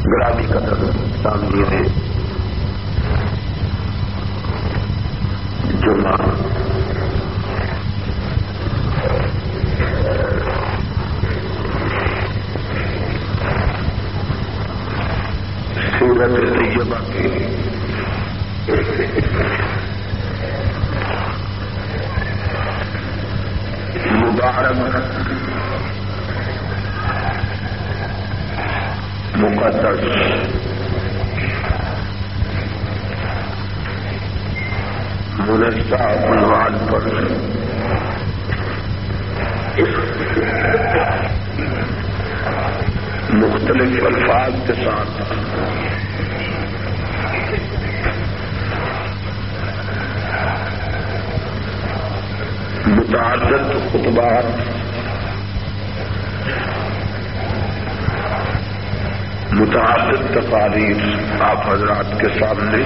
گرامی قدر سامعین جمعہ سورۃ طیبہ کی مبارک مقدس منزہ عنوان پر مختلف الفاظ کے ساتھ متعدد خطبات متعدد تقاریر آپ حضرات کے سامنے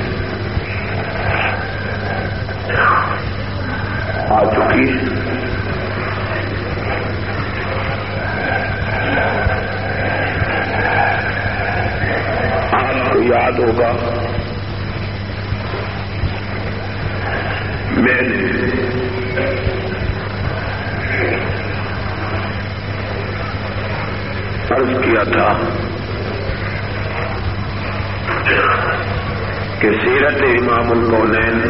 آ چکی آپ کو یاد ہوگا میں نے عرض کیا تھا کہ سیرت امام الکونین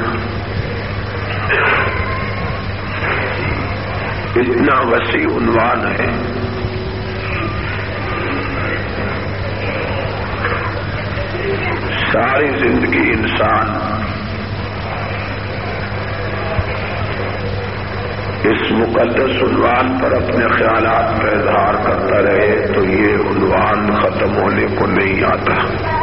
اتنا وسیع عنوان ہے ساری زندگی انسان اس مقدس عنوان پر اپنے خیالات کا اظہار کرتا رہے تو یہ عنوان ختم ہونے کو نہیں آتا.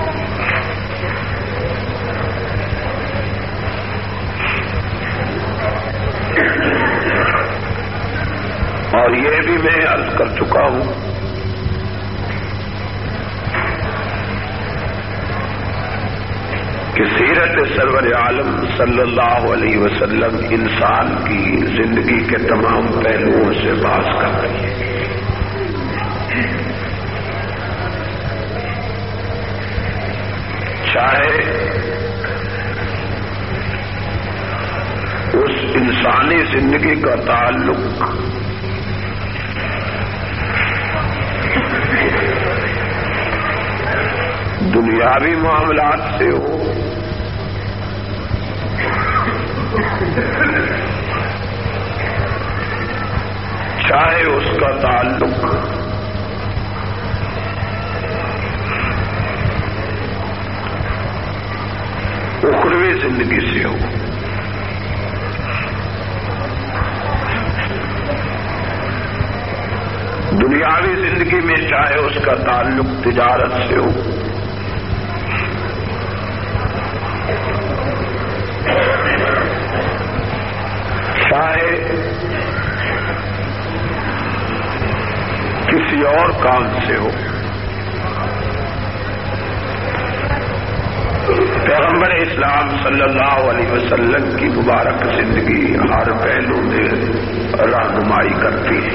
اور یہ بھی میں عرض کر چکا ہوں کہ سیرت سرور عالم صلی اللہ علیہ وسلم انسان کی زندگی کے تمام پہلوؤں سے باز کر رہی ہے. چاہے اس انسانی زندگی کا تعلق دنیاوی معاملات سے ہو چاہے اس کا تعلق اخروی زندگی سے ہو. دنیاوی زندگی میں چاہے اس کا تعلق تجارت سے ہو چاہے کسی اور کام سے ہو. پیغمبر اسلام صلی اللہ علیہ وسلم کی مبارک زندگی ہر پہلو میں رہنمائی کرتی ہے.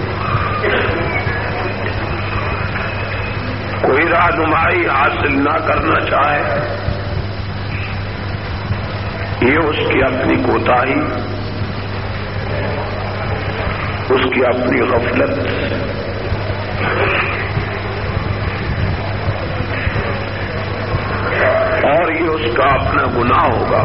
کوئی رہنمائی حاصل نہ کرنا چاہے یہ اس کی اپنی کوتاہی، اس کی اپنی غفلت اور یہ اس کا اپنا گناہ ہوگا.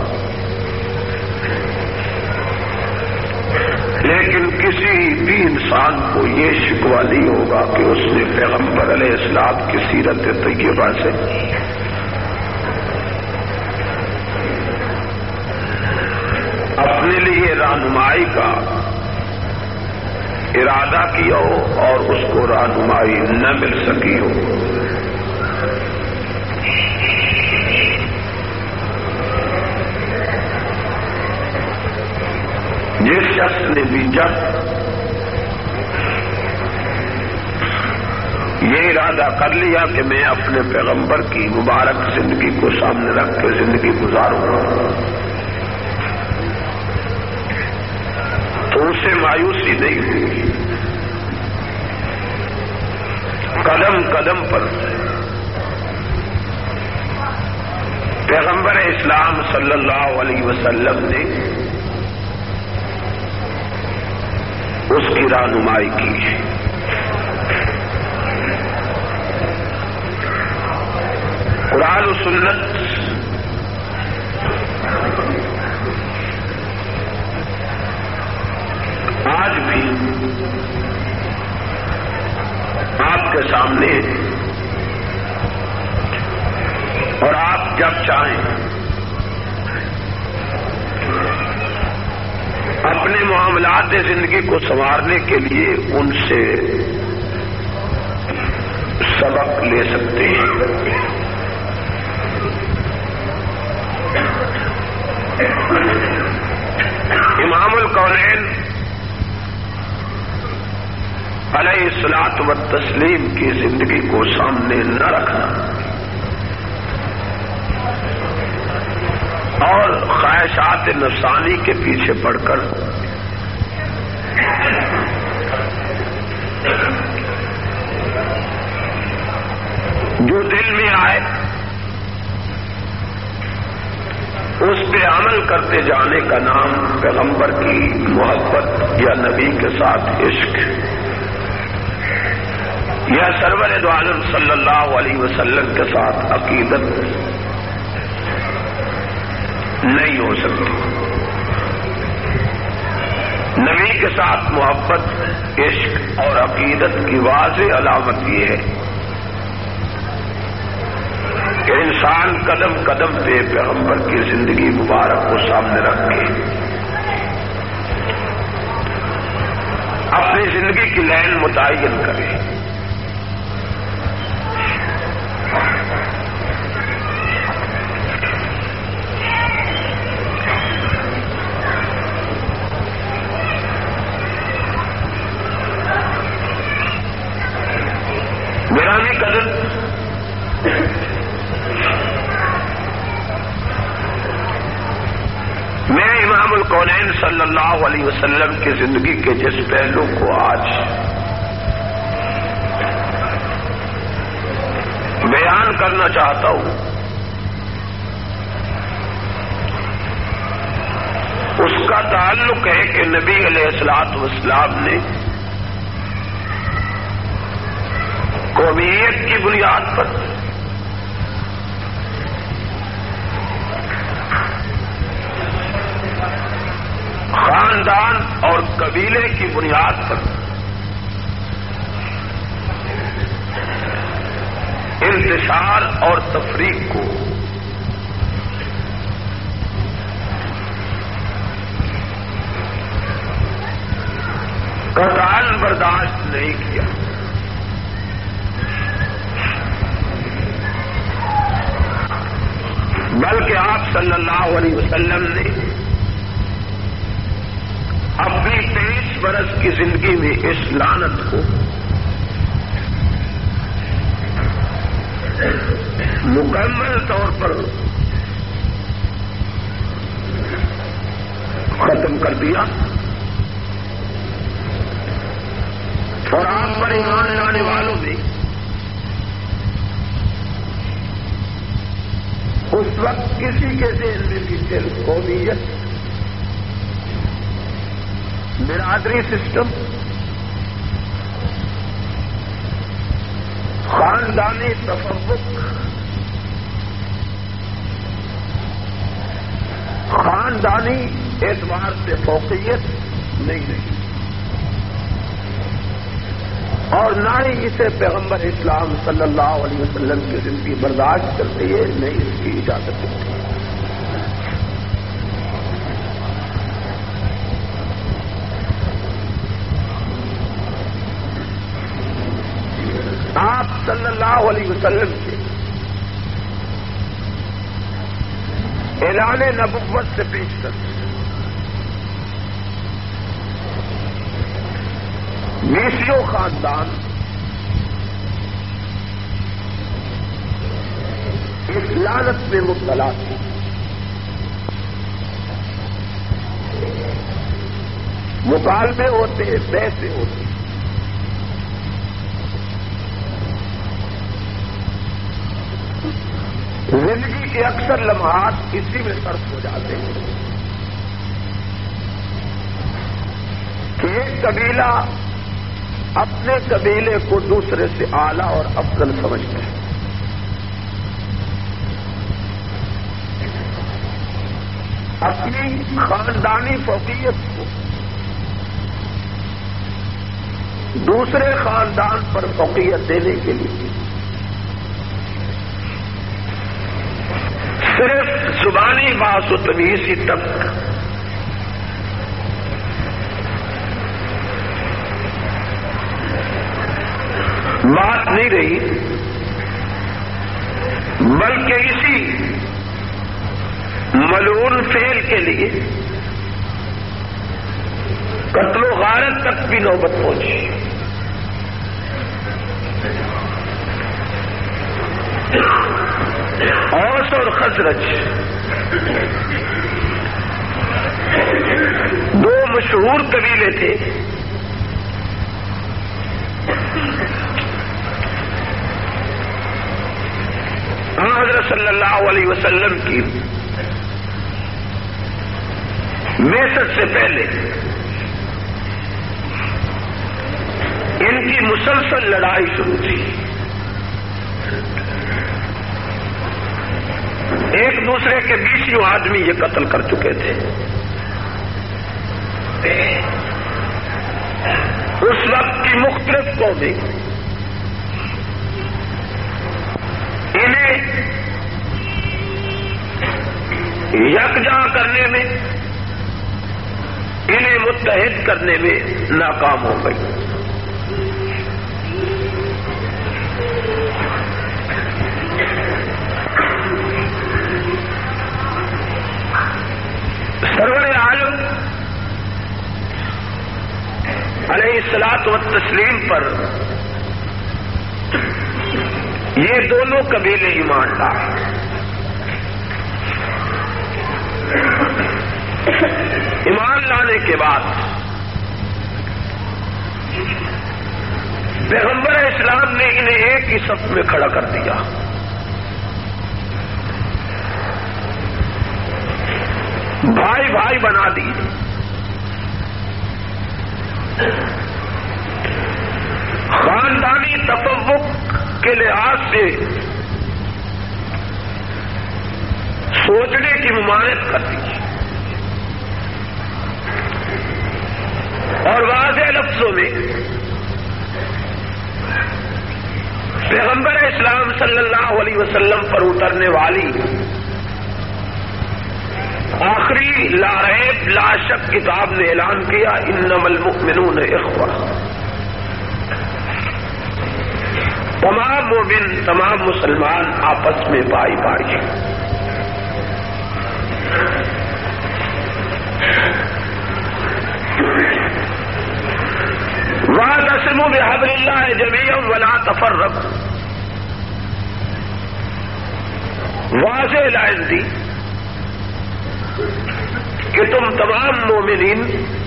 لیکن کسی بھی انسان کو یہ شکوہ نہیں ہوگا کہ اس نے پیغمبر علیہ السلام کی سیرت طیبہ سے اپنے لیے رہنمائی کا ارادہ کیا ہو اور اس کو رہنمائی نہ مل سکی ہو. جس شخص نے بھی جب یہ ارادہ کر لیا کہ میں اپنے پیغمبر کی مبارک زندگی کو سامنے رکھ کے زندگی گزاروں گا تو اسے مایوسی نہیں ہوئی. قدم قدم پر پیغمبر اسلام صلی اللہ علیہ وسلم نے اس کی رہنمائی کی ہے۔ قرآن و سنت آج بھی آپ کے سامنے ہے، اور آپ جب چاہیں اپنے معاملات زندگی کو سنوارنے کے لیے ان سے سبق لے سکتے ہیں۔ امام الکونین علیہ الصلاۃ والتسلیم کی زندگی کو سامنے نہ رکھنا اور خواہشات نفسانی کے پیچھے پڑ کر جو دل میں آئے اس پہ عمل کرتے جانے کا نام پیغمبر کی محبت یا نبی کے ساتھ عشق یا سرور دو عالم صلی اللہ علیہ وسلم کے ساتھ عقیدت نہیں ہو سکتی۔ نبی کے ساتھ محبت، عشق اور عقیدت کی واضح علامت یہ ہے کہ انسان قدم قدم پہ پیغمبر کی زندگی مبارک کو سامنے رکھ کے اپنی زندگی کی لائن متعین کرے۔ گرامی قدر، میں امام الکونین صلی اللہ علیہ وسلم کی زندگی کے جس پہلو کو آج بیان کرنا چاہتا ہوں اس کا تعلق ہے کہ نبی علیہ الصلوۃ والسلام نے قومیت کی بنیاد پر خاندان اور قبیلے کی بنیاد پر انتشار اور تفریق کو قطعاً برداشت نہیں کیا، بلکہ آپ صلی اللہ علیہ وسلم نے اپنی 23 برس کی زندگی میں اس لعنت کو مکمل طور پر ختم کر دیا اور آپ پر ایمان لانے والوں نے اس وقت کسی کے ذہن میں بھی صرف قومیت، برادری سسٹم، خاندانی تفرق، خاندانی اعتبار سے فوقیت نہیں رہی، اور نہ ہی اسے پیغمبر اسلام صلی اللہ علیہ وسلم کی زندگی برداشت کرتی ہے، نہیں اس کی اجازت دیتی۔ آپ صلی اللہ علیہ وسلم کے اعلان نبوت سے پیش کر میسیو خاندان اس لعنت میں مبتلا تھی۔ مطالبے ہوتے، پیسے ہوتے، زندگی کے اکثر لمحات اسی میں صرف ہو جاتے ہیں کہ ایک قبیلہ اپنے قبیلے کو دوسرے سے اعلیٰ اور افضل سمجھتے ہیں. اپنی خاندانی فوقیت کو دوسرے خاندان پر فوقیت دینے کے لیے صرف زبانی باس و تمیزی تک بات نہیں رہی، بلکہ اسی ملعون فعل کے لیے قتل و غارت تک بھی نوبت پہنچی. اوس اور خزرج دو مشہور قبیلے تھے. حضرت صلی اللہ علیہ وسلم کی بعثت سے پہلے ان کی مسلسل لڑائی شروع تھی. ایک دوسرے کے 20 آدمی یہ قتل کر چکے تھے. اس وقت کی مختلف قومیں انہیں یکجا کرنے میں، انہیں متحد کرنے میں ناکام ہو گئی. سرور عالم علیہ الصلاۃ والتسلیم پر یہ دونوں قبیلے ایمان لائے. ایمان لانے کے بعد پیغمبر اسلام نے انہیں ایک ہی صف میں کھڑا کر دیا. بھائی بھائی بنا دی. خاندانی تفوق کے لحاظ سے سوچنے کی ممانعت کر دی اور واضح لفظوں میں پیغمبر اسلام صلی اللہ علیہ وسلم پر اترنے والی آخری لا ریب لا شک کتاب نے اعلان کیا انما المؤمنون اخوہ. تمام مومن، تمام مسلمان آپس میں بھائی بھائی. واعتصموا بحبل اللہ جميعا ولا تفرقوا. واضح لائن دی کہ تم تمام مومنین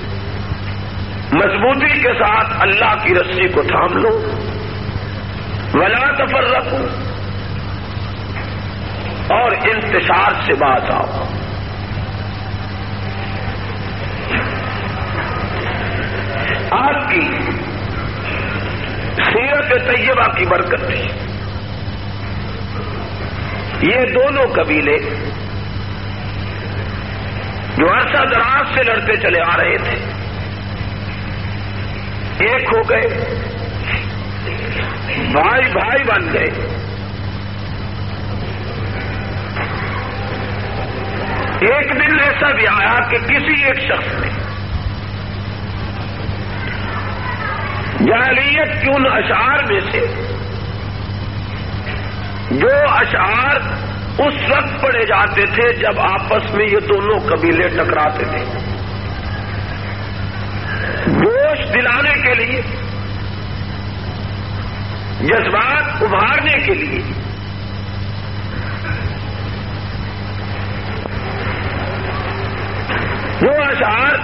مضبوطی کے ساتھ اللہ کی رسی کو تھام لو، ولا تفرقوا، اور انتشار سے باز آؤ. آپ کی سیرت طیبہ کی برکت تھی. یہ دونوں قبیلے جو عرصہ دراز سے لڑتے چلے آ رہے تھے ایک ہو گئے، بھائی بھائی بن گئے. ایک دن ایسا بھی آیا کہ کسی ایک شخص نے جاہلیت کی ان اشعار میں سے جو اشعار اس وقت پڑھے جاتے تھے جب آپس میں یہ دونوں قبیلے ٹکراتے تھے، جوش دلانے کے لیے، جذبات ابھارنے کے لیے جو اشعار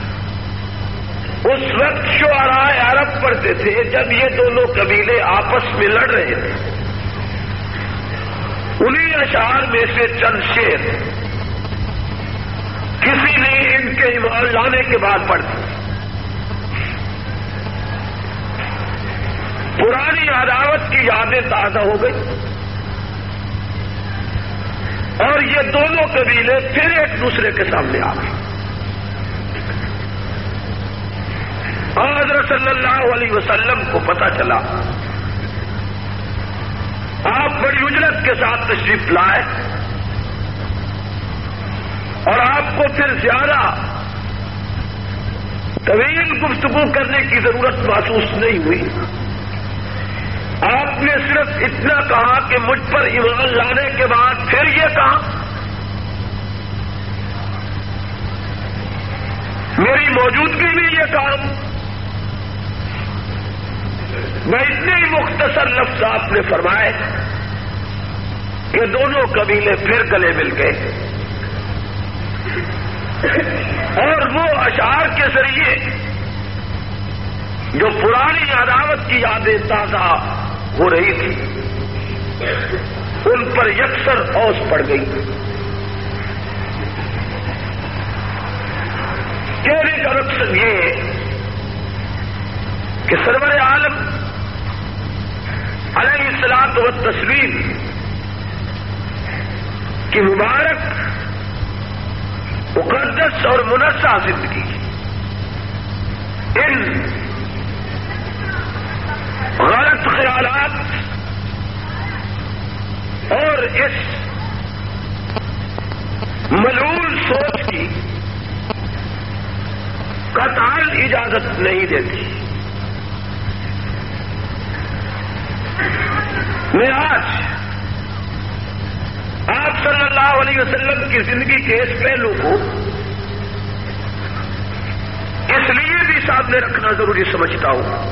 اس وقت شعراء عرب پڑھتے تھے جب یہ دونوں قبیلے آپس میں لڑ رہے تھے، انہی اشعار میں سے چند شعر کسی نے ان کے ایمان لانے کے بعد پڑھ دی. پرانی عداوت کی یادیں تازہ ہو گئی اور یہ دونوں قبیلے پھر ایک دوسرے کے سامنے آ گئے. حضرت صلی اللہ علیہ وسلم کو پتہ چلا. آپ بڑی اجرت کے ساتھ تشریف لائے اور آپ کو پھر زیادہ طویل گفتگو کرنے کی ضرورت محسوس نہیں ہوئی. آپ نے صرف اتنا کہا کہ مجھ پر ایمان لانے کے بعد پھر یہ کہا میری موجودگی میں یہ کام. میں اتنے ہی مختصر لفظ آپ نے فرمائے کہ دونوں قبیلے پھر گلے مل گئے اور وہ اشعار کے ذریعے جو پرانی عداوت کی یادیں تازہ ہو رہی تھی ان پر یکسر اوس پڑ گئی. کہنے کا مقصد یہ کہ سرور عالم علیہ الصلاۃ والتسلیم کی مبارک مقدس اور منزہ زندگی ان غلط خیالات اور اس ملعون سوچ کی قطعاً اجازت نہیں دیتی. میں آج آپ صلی اللہ علیہ وسلم کی زندگی کے اس پہلو کو اس لیے بھی سامنے رکھنا ضروری سمجھتا ہوں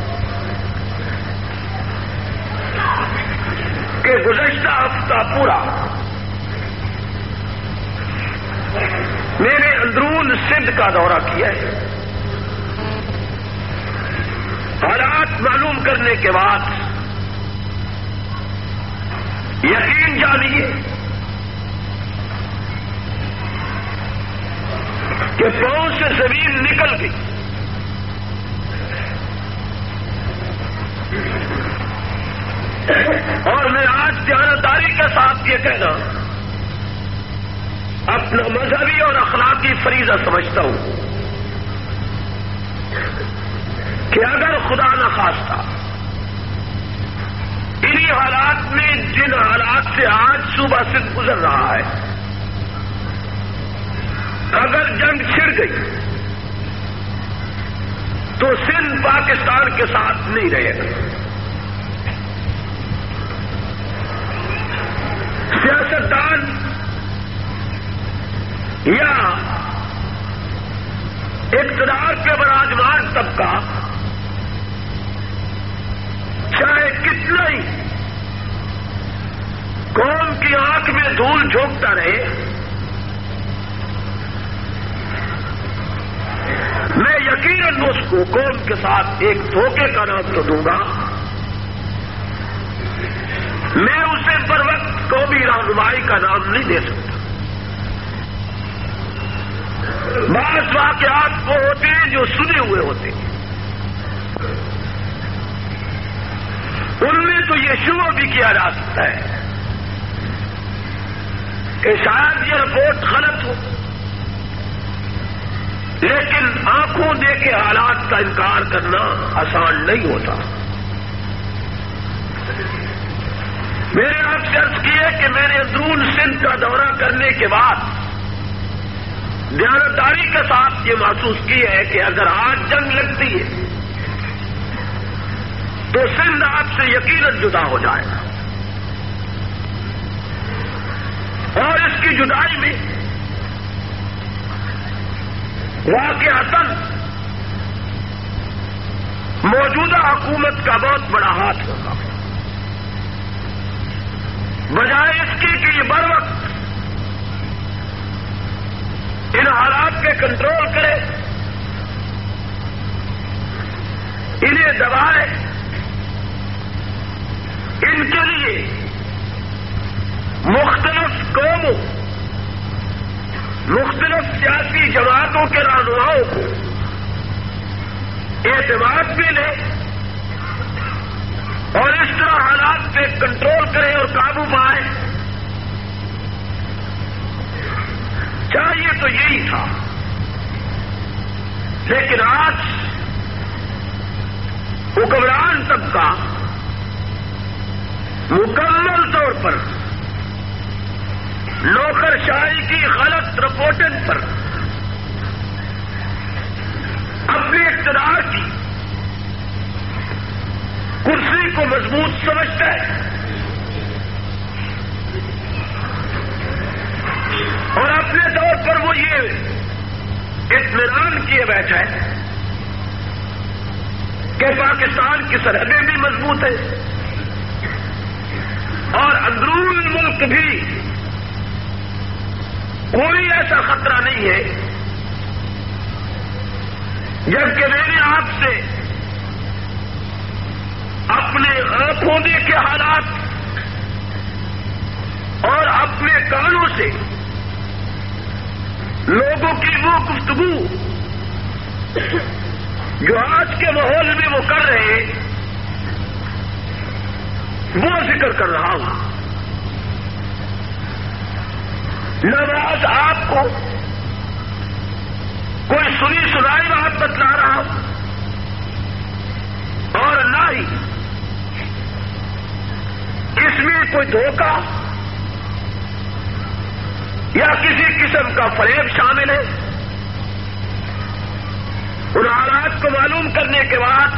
کہ گزشتہ ہفتہ پورا میں نے اندرون سندھ کا دورہ کیا ہے. حالات معلوم کرنے کے بعد یقین جانیے کہ پاؤں سے زمین نکل گئی. اور میں آج دیانتداری کے ساتھ یہ کہنا اپنا مذہبی اور اخلاقی فریضہ سمجھتا ہوں کہ اگر خدا نہ خواستہ انہی حالات میں جن حالات سے آج صوبہ سندھ گزر رہا ہے اگر جنگ چھڑ گئی تو سندھ پاکستان کے ساتھ نہیں رہے گا. سیاستدان یا اقتدار پہ براجمان طبقہ چاہے کتنا ہی قوم کی آنکھ میں دھول جھونکتا رہے میں یقیناً اس کو قوم کے ساتھ ایک دھوکے کا نام تو دوں گا. میں اسے پر وقت قومی رہنمائی کا نام نہیں دے سکتا. بعض واقعات وہ ہوتے ہیں جو سنے ہوئے ہوتے ہیں ان میں تو یہ شبہ بھی کیا جا سکتا ہے کہ شاید یہ رپورٹ غلط ہو لیکن آنکھوں دیکھے حالات کا انکار کرنا آسان نہیں ہوتا. میں نے آپ سے عرض کی ہے کہ میں نے اندرون سندھ کا دورہ کرنے کے بعد دیانتداری کے ساتھ یہ محسوس کی ہے کہ اگر آج جنگ لگتی ہے تو سندھ آپ سے یقیناً جدا ہو جائے گا اور اس کی جدائی میں واقعتاً موجودہ حکومت کا بہت بڑا ہاتھ ہوگا. بجائے اس کی کہ یہ بر وقت ان حالات کے کنٹرول کرے انہیں دبائے ان کے لیے جماعتوں کے رہنماؤں کو اعتماد بھی لے اور اس طرح حالات پہ کنٹرول کرے اور قابو پائے. چاہیے تو یہی تھا، لیکن آج حکمران طبقہ مکمل طور پر نوکرشاہی کی غلط رپورٹنگ پر اپنے اقتدار کی کرسی کو مضبوط سمجھتا ہے اور اپنے طور پر وہ یہ اطمینان کیے بیٹھا ہے کہ پاکستان کی سرحدیں بھی مضبوط ہیں اور اندرون ملک بھی کوئی ایسا خطرہ نہیں ہے. جبکہ میں نے آپ سے اپنے آنکھوں دیکھے حالات اور اپنے کانوں سے لوگوں کی وہ گفتگو جو آج کے ماحول میں وہ کر رہے ہیں وہ ذکر کر رہا ہوں. نہ آج آپ کو کوئی سنی سنائی بات بتلا رہا ہوں اور نہ ہی اس میں کوئی دھوکہ یا کسی قسم کا فریب شامل ہے. ان حالات کو معلوم کرنے کے بعد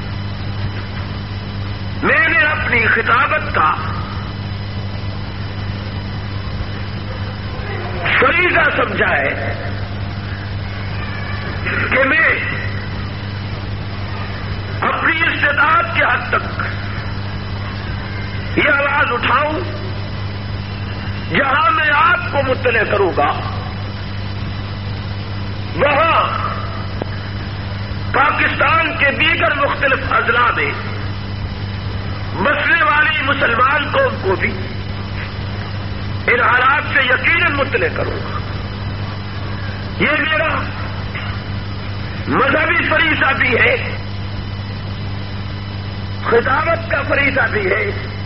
میں نے اپنی خطابت کا فریضہ سمجھا ہے کہ میں اپنی استطاعت کے حد تک یہ آواز اٹھاؤں جہاں میں آپ کو مطلع کروں گا وہاں پاکستان کے دیگر مختلف اضلاع میں بسنے والی مسلمان قوم کو بھی ان حالات سے یقیناً مطلع کروں گا. یہ میرا مذہبی فریضہ بھی ہے، خطابت کا فریضہ بھی ہے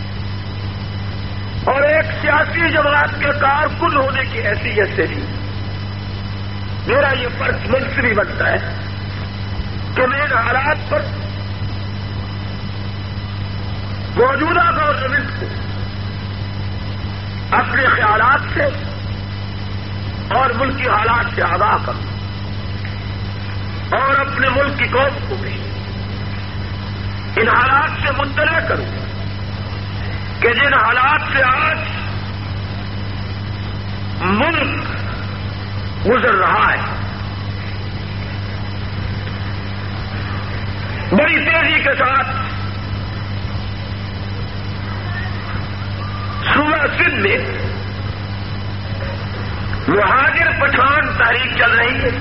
اور ایک سیاسی جماعت کے کارکن ہونے کی حیثیت سے بھی میرا یہ فرض منصبی بنتا ہے کہ میں ان حالات پر موجودہ گورنمنٹ کو اپنے خیالات سے اور ملکی حالات سے آگاہ کروں اور اپنے ملک کی قوم کو بھی ان حالات سے مطلع کروں کہ جن حالات سے آج ملک گزر رہا ہے. بڑی تیزی کے ساتھ صوبہ سندھ میں مہاجر پٹھان تحریک چل رہی ہے.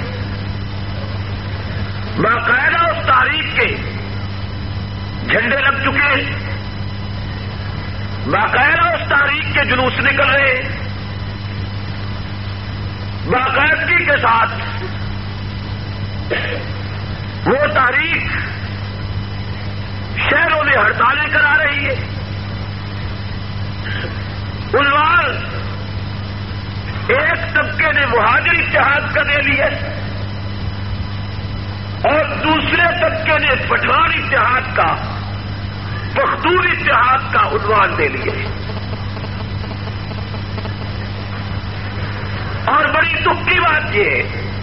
باقاعدہ اس تحریک کے جھنڈے لگ چکے ہیں، باقاعدہ اس تحریک کے جلوس نکل رہے ہیں، باقاعدگی کے ساتھ وہ تحریک شہروں میں ہڑتالیں کرا رہی ہے. عنوان ایک طبقے نے مہاجر اتحاد کا دے لیا اور دوسرے طبقے نے پٹھان اتحاد کا، پختون اتحاد کا عنوان دے لیا. اور بڑی دکھ کی بات یہ ہے،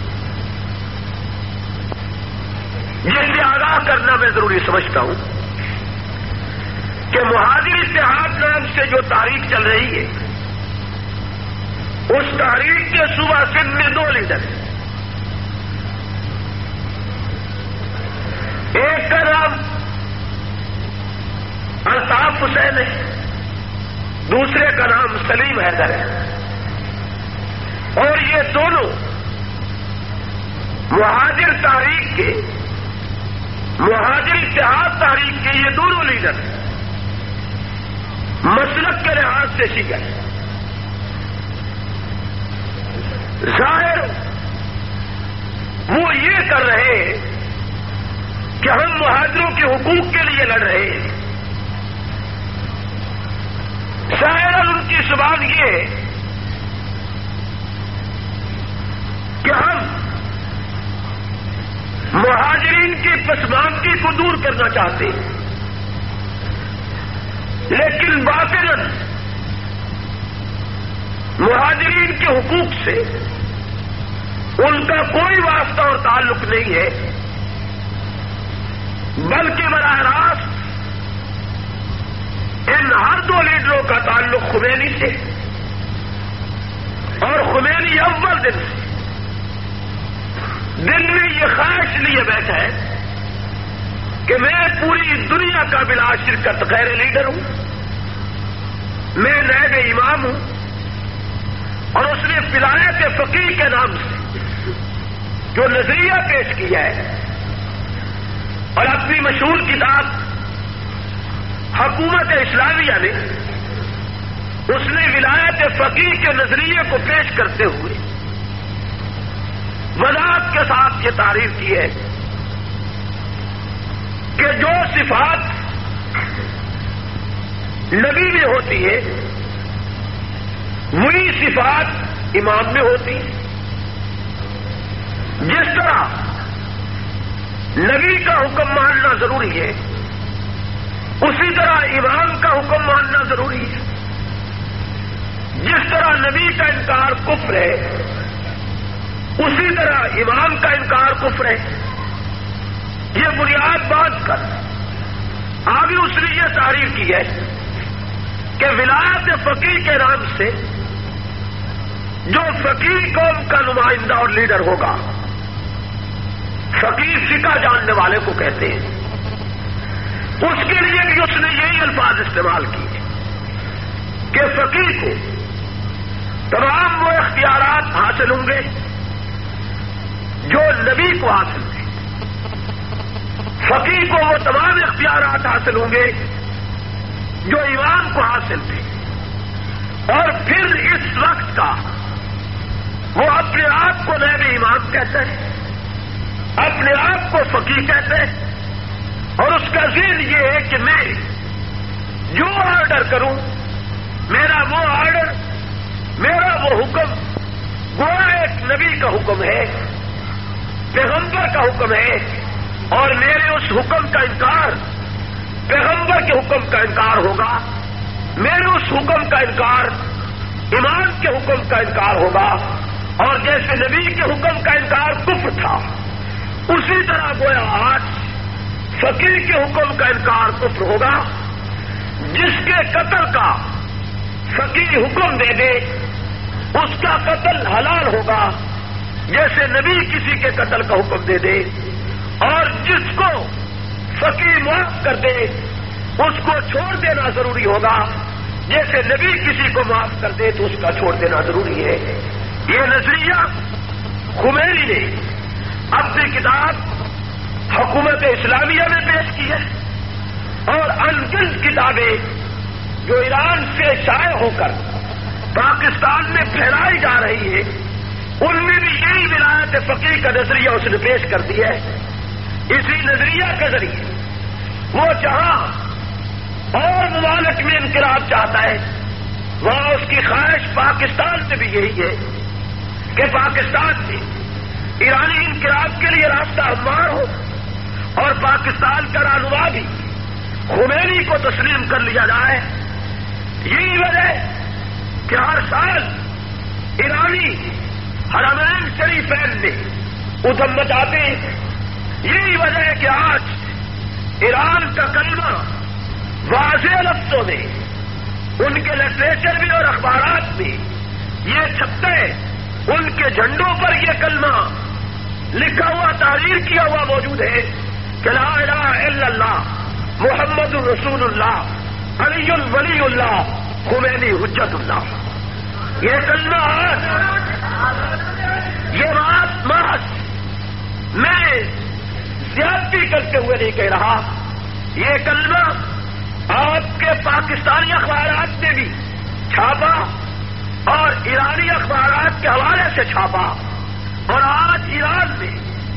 جس سے آگاہ کرنا میں ضروری سمجھتا ہوں کہ مہاجر اتحاد نام سے جو تحریک چل رہی ہے اس تحریک کے صوبہ سندھ میں 2 لیڈر ہیں. ایک کا نام الطاف حسین ہے، دوسرے کا نام سلیم حیدر ہے. اور یہ دونوں مہاجر تحریک کے، مہاجر اتحاد تحریک کے یہ دونوں لیڈر ہیں. مسلک کے لحاظ سے شیعہ ہے. ظاہر وہ یہ کر رہے ہیں کہ ہم مہاجروں کے حقوق کے لیے لڑ رہے ہیں. شاید ان کی زبان یہ ہے کہ ہم مہاجرین کی پسماندگی کو دور کرنا چاہتے ہیں، لیکن باطناً مہاجرین کے حقوق سے ان کا کوئی واسطہ اور تعلق نہیں ہے، بلکہ براہ راست ان ہر دو لیڈروں کا تعلق خمینی سے، اور خمینی اول دن سے دل میں یہ خواہش لیے بیٹھا ہے کہ میں پوری دنیا کا بلا شرکت غیر لیڈر ہوں، میں نائب امام ہوں، اور اس نے ولایت فقیہ کے نام سے جو نظریہ پیش کیا ہے اور اپنی مشہور کتاب حکومت اسلامیہ میں اس نے ولایت فقیہ کے نظریے کو پیش کرتے ہوئے وضاحت کے ساتھ یہ تعریف کی ہے کہ جو صفات نبی میں ہوتی ہے وہی صفات امام میں ہوتی ہے. جس طرح نبی کا حکم ماننا ضروری ہے اسی طرح امام کا حکم ماننا ضروری ہے. جس طرح نبی کا انکار کفر ہے اسی طرح امام کا انکار کفر ہے. یہ بنیاد باندھ کر آگے اس نے یہ تعریف کی ہے کہ ولایت فقیہ کے نام سے جو فقیہ قوم کا نمائندہ اور لیڈر ہوگا، فقیہ فقہ جاننے والے کو کہتے ہیں، اس کے لیے بھی اس نے یہی الفاظ استعمال کیے کہ فقیہ کو تمام وہ اختیارات حاصل ہوں گے جو نبی کو حاصل تھے، فقیہ کو وہ تمام اختیارات حاصل ہوں گے جو امام کو حاصل تھے. اور پھر اس وقت کا وہ اپنے آپ کو نائب امام کہتے ہیں، اپنے آپ کو فقیہ کہتے ہیں، اور اس کا ذہن یہ ہے کہ میں جو آرڈر کروں میرا وہ آرڈر، میرا وہ حکم گویا ایک نبی کا حکم ہے، پیغمبر کا حکم ہے، اور میرے اس حکم کا انکار پیغمبر کے حکم کا انکار ہوگا، میرے اس حکم کا انکار امام کے حکم کا انکار ہوگا. اور جیسے نبی کے حکم کا انکار کفر تھا اسی طرح گویا آج فقیہ کے حکم کا انکار کفر ہوگا. جس کے قتل کا فقیہ حکم دے دے اس کا قتل حلال ہوگا جیسے نبی کسی کے قتل کا حکم دے دے، اور جس کو فقیہ معاف کر دے اس کو چھوڑ دینا ضروری ہوگا جیسے نبی کسی کو معاف کر دے تو اس کا چھوڑ دینا ضروری ہے. یہ نظریہ خمینی نے اپنی کتاب حکومت اسلامیہ میں پیش کی ہے، اور انگنت کتابیں جو ایران سے شائع ہو کر پاکستان میں پھیلائی جا رہی ہے ان میں بھی یہی ولایت فقیہ کا نظریہ اس نے پیش کر دیا ہے. اسی نظریہ کے ذریعے وہ جہاں اور ممالک میں انقلاب چاہتا ہے وہاں اس کی خواہش پاکستان میں بھی یہی ہے کہ پاکستان میں ایرانی انقلاب کے لیے راستہ ہموار ہو، اور پاکستان کا رہنما بھی خمینی کو تسلیم کر لیا جائے. یہی وجہ کہ ہر سال ایرانی حرمین شریفین میں ادھم مچاتے ہیں. یہی وجہ ہے کہ آج ایران کا کلمہ واضح لفظوں میں ان کے لٹریچر میں اور اخبارات میں یہ چھپتا ہے، ان کے جھنڈوں پر یہ کلمہ لکھا ہوا تحریر کیا ہوا موجود ہے کہ لا الہ الا اللہ محمد رسول اللہ علی ولی اللہ خمینی حجت اللہ. یہ کلمہ یہ بات محض میں زیادتی کرتے ہوئے نہیں کہہ رہا، یہ کلمہ آپ کے پاکستانی اخبارات نے بھی چھاپا اور ایرانی اخبارات کے حوالے سے چھاپا، اور آج ایران میں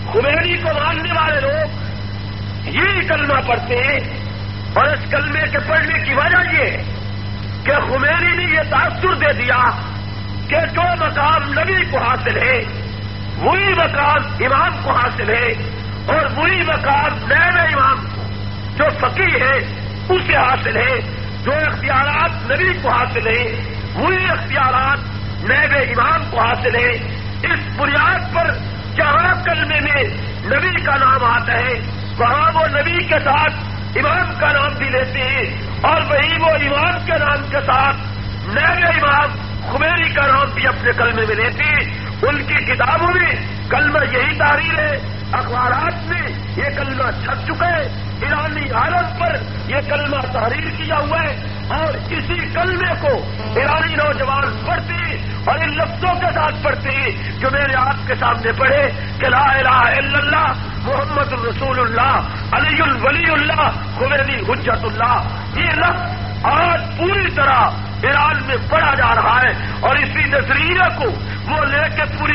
خمینی کو ماننے والے لوگ یہ کلمہ پڑھتے ہیں، اور اس کلمے کے پڑھنے کی وجہ یہ کہ خمینی نے یہ تاثر دے دیا کہ جو مقام نبی کو حاصل ہے وہی مقام امام کو حاصل ہے، اور وہی مقام نائب امام کو جو فقیہ ہے اسے حاصل ہے، جو اختیارات نبی کو حاصل ہے وہی اختیارات نائب امام کو حاصل ہے۔ اس بنیاد پر جہاں کلمے میں نبی کا نام آتا ہے وہاں وہ نبی کے ساتھ امام کا نام بھی لیتے ہیں، اور وہی وہ امام کے نام کے ساتھ نائب امام خمینی کا نام بھی اپنے کلمے میں لیتے ہیں۔ ان کی کتابوں میں کلمہ یہی تحریر ہے، اخبارات میں یہ کلمہ چھپ چکا ہے، ایرانی عالم پر یہ کلمہ تحریر کیا ہوا ہے، اور اسی کلمے کو ایرانی نوجوان پڑھتے ہیں اور ان لفظوں کے ساتھ پڑھتے ہیں جو میں نے آپ کے سامنے پڑھے کہ لا الہ الا اللہ محمد الرسول اللہ علی الولی اللہ خمینی حجت اللہ۔ یہ لفظ آج پوری طرح ایران میں پڑھا جا رہا ہے، اور اسی نظریے کو وہ لے کے پوری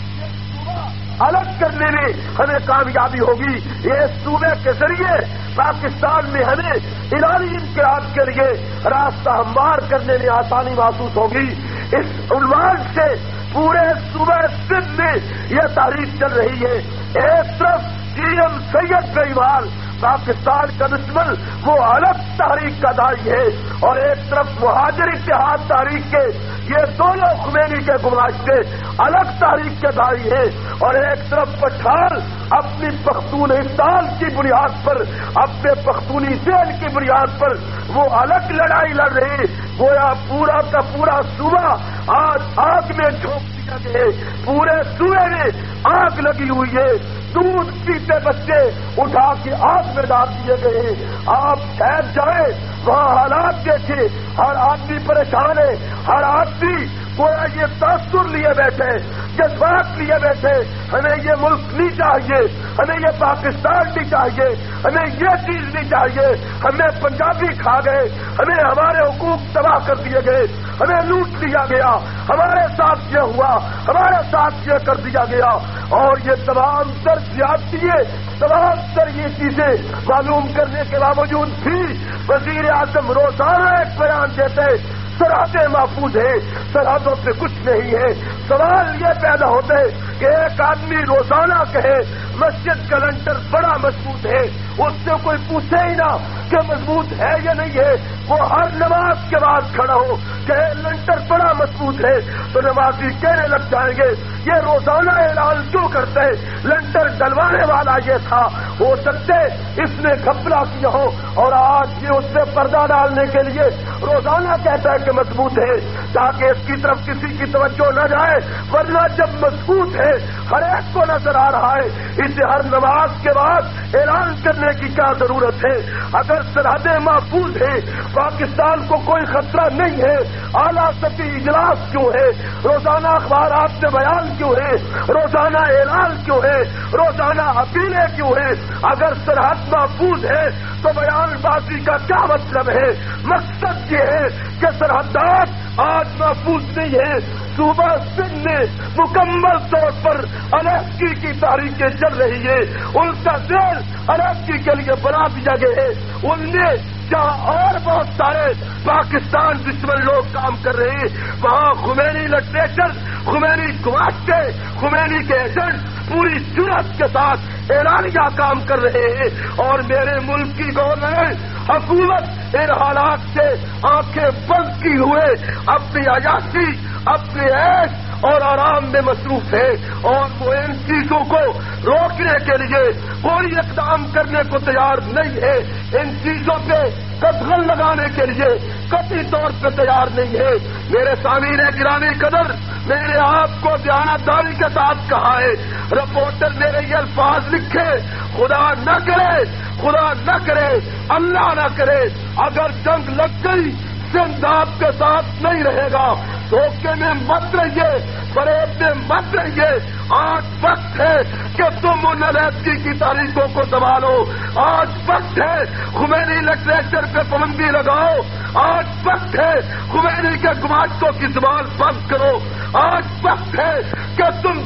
الگ کرنے میں ہمیں کامیابی ہوگی۔ یہ صوبے کے ذریعے پاکستان میں ہمیں ایرانی انقلاب کے لیے راستہ ہموار کرنے میں آسانی محسوس ہوگی۔ اس عنوان سے پورے صوبہ سندھ میں یہ تحریک چل رہی ہے۔ ایک طرف TM سید گریوال پاکستان کا دشمن وہ الگ تحریک کا داعی ہے، اور ایک طرف مہاجر اتحاد تحریک کے یہ دونوں خمینی کے گماشتے الگ تحریک کے داعی ہے، اور ایک طرف پٹھان اپنی پختونستان کی بنیاد پر اپنے پختونی ذہن کی بنیاد پر وہ الگ لڑائی لڑ رہے، گویا پورا کا پورا صوبہ آج آگ میں جھونک دیا گیا، پورے صوبے میں آگ لگی ہوئی ہے، دودھ پیتے بچے اٹھا کے آگ میں ڈال دیے گئے ہیں۔ آپ شہر جائیں وہاں حالات دیکھیں، ہر آدمی پریشان ہے، ہر آدمی گویا یہ تاثر لیے بیٹھے، جذبات لیے بیٹھے، ہمیں یہ ملک نہیں چاہیے، ہمیں یہ پاکستان نہیں چاہیے، ہمیں یہ چیز نہیں چاہیے، ہمیں پنجابی کھا گئے، ہمیں ہمارے حقوق تباہ کر دیے گئے، ہمیں لوٹ لیا گیا، ہمارے ساتھ یہ ہوا، ہمارے ساتھ یہ کر دیا گیا، اور یہ تمام تر زیادتیاں، تمام تر یہ چیزیں معلوم کرنے کے باوجود بھی وزیر اعظم روزانہ ایک بیان دیتے سرحدیں محفوظ ہیں، سرحدوں پہ کچھ نہیں ہے۔ سوال یہ پیدا ہوتے کہ ایک آدمی روزانہ کہے مسجد کا لنٹر بڑا مضبوط ہے، اس سے کوئی پوچھے ہی نہ کہ مضبوط ہے یا نہیں ہے، وہ ہر نماز کے بعد کھڑا ہو کہ لنٹر بڑا مضبوط ہے تو نمازی کہنے لگ جائیں گے یہ روزانہ اعلان کیوں کرتے ہیں؟ لنٹر ڈلوانے والا یہ تھا، ہو سکتے اس نے گھپلا کیا ہو اور آج یہ اس سے پردہ ڈالنے کے لیے روزانہ کہتا ہے کہ مضبوط ہے تاکہ اس کی طرف کسی کی توجہ نہ جائے، ورنہ جب مضبوط ہے ہر ایک کو نظر آ رہا ہے، اسے ہر نماز کے بعد اعلان کرنے کی کیا ضرورت ہے؟ اگر سرحدیں محفوظ ہیں، پاکستان کو کوئی خطرہ نہیں ہے، اعلیٰ سطحی اجلاس کیوں ہے؟ روزانہ اخبارات میں بیان کیوں ہے؟ روزانہ اعلان کیوں ہے؟ روزانہ اپیلیں کیوں ہے؟ اگر سرحد محفوظ ہے تو بیان بازی کا کیا مطلب ہے؟ مقصد یہ ہے کہ سرحدات آج محفوظ نہیں ہے، صوبہ سندھ میں مکمل طور پر علیحدگی کی تحریکیں چل رہی ہے، ان کا ذہن علیحدگی کے لیے بنا دیا گیا ہے، ان نے جہاں اور بہت سارے پاکستان دشمن لوگ کام کر رہے ہیں وہاں خمینی لٹریچر، خمینی گماشتے، خمینی کے ایجنٹ پوری جرأت کے ساتھ اعلانیہ کام کر رہے ہیں، اور میرے ملک کی گورنمنٹ حکومت ان حالات سے آنکھیں بند کی ہوئے اپنی عیاشی، اپنے عیش اور آرام میں مصروف ہے، اور وہ ان چیزوں کو روکنے کے لیے کوئی اقدام کرنے کو تیار نہیں ہے، ان چیزوں پہ قدغن لگانے کے لیے قطعی طور پہ تیار نہیں ہے۔ میرے سامعین گرامی قدر، میں نے آپ کو دیانتداری کے ساتھ کہا ہے، رپورٹر میرے یہ الفاظ لکھے، خدا نہ کرے، خدا نہ کرے، اللہ نہ کرے اگر جنگ لگ گئی سندھ آپ کے ساتھ نہیں رہے گا، دھوکے میں مت رہیے، فریب میں مت رہیے، آج وقت ہے کہ تم ان علیحدگی کی تاریخوں کو سنبھالو، آج وقت ہے خمینی لٹریچر پہ پابندی لگاؤ، آج وقت ہے خمینی کے گماشتوں کی زبان بند کرو، آج وقت ہے کہ تم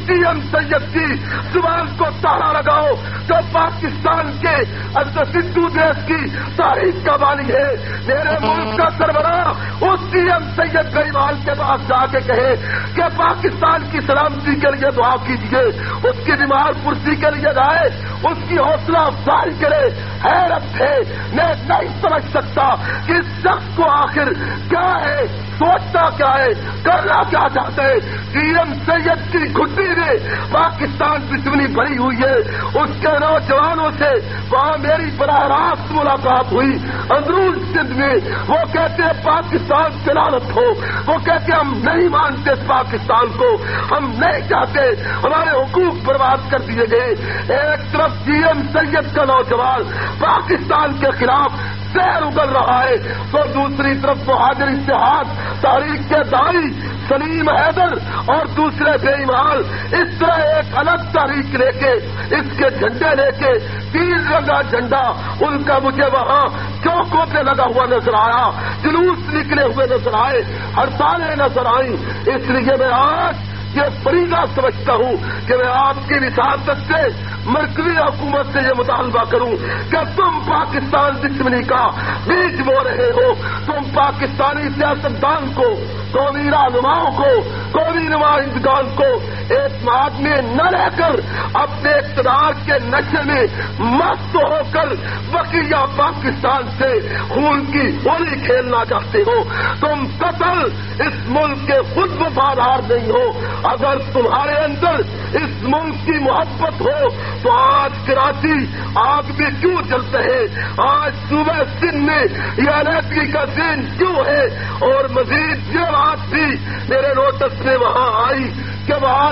ڈی ایم سید کی زبان کو تالا لگاؤ جو پاکستان کے سندھو دیش کی تاریخ کا بانی ہے. میرے ملک کا سربراہ اس ڈی ایم سید گریوال کے پاس جا کے کہے کہ پاکستان کی سلامتی کے لیے دعا کیجیے, اس کی بیمار پرسی کے لیے جائے, اس کی حوصلہ افزائی کرے. حیرت ہے, میں نہیں سمجھ سکتا کہ اس شخص کو آخر کیا ہے, سوچتا کیا ہے, کرنا کیا چاہتے ہیں. ڈی ایم سید کی گھٹی میں پاکستان دشمنی بھری ہوئی ہے. اس کے نوجوانوں سے وہاں میری براہ راست ملاقات ہوئی اندرون سندھ میں. وہ کہتے ہیں پاکستان سے لعنت ہو, وہ کہتے ہیں ہم نہیں مانتے اس پاکستان کو, ہم نہیں چاہتے, ہمارے حقوق برباد کر دیے گئے. ایک طرف ڈی ایم سید کا نوجوان پاکستان کے خلاف سیر اگل رہا ہے, تو دوسری طرف مہاجر اتحاد تاریخ کے دائی سلیم حیدر اور دوسرے بے ایمان اس طرح ایک الگ تاریخ لے کے, اس کے جھنڈے لے کے, 3 رنگا جھنڈا ان کا مجھے وہاں چوکوں پہ لگا ہوا نظر آیا, جلوس نکلے ہوئے نظر آئے, ہڑتالیں نظر آئیں. اس لیے میں آج یہ فریضہ سمجھتا ہوں کہ میں آپ کی وساطت سے مرکزی حکومت سے یہ مطالبہ کروں کہ تم پاکستان دشمنی کا بیج بو رہے ہو. تم پاکستانی سیاستدان کو, قومی رہنماؤں کو, قومی نمائندگان کو ایک ماد میں نہ رہ کر اپنے اقتدار کے نشے میں مست ہو کر بقیہ پاکستان سے خون کی ہولی کھیلنا چاہتے ہو. تم قتل اس ملک کے خود وفادار نہیں ہو. اگر تمہارے اندر اس ملک کی محبت ہو تو آج کراچی آگ میں کیوں جلتے ہیں, آج صوبہ سندھ میں یہ علیحدگی کا دن کیوں ہے. اور مزید یہ بات بھی میرے نوٹس میں وہاں آئی کہ وہاں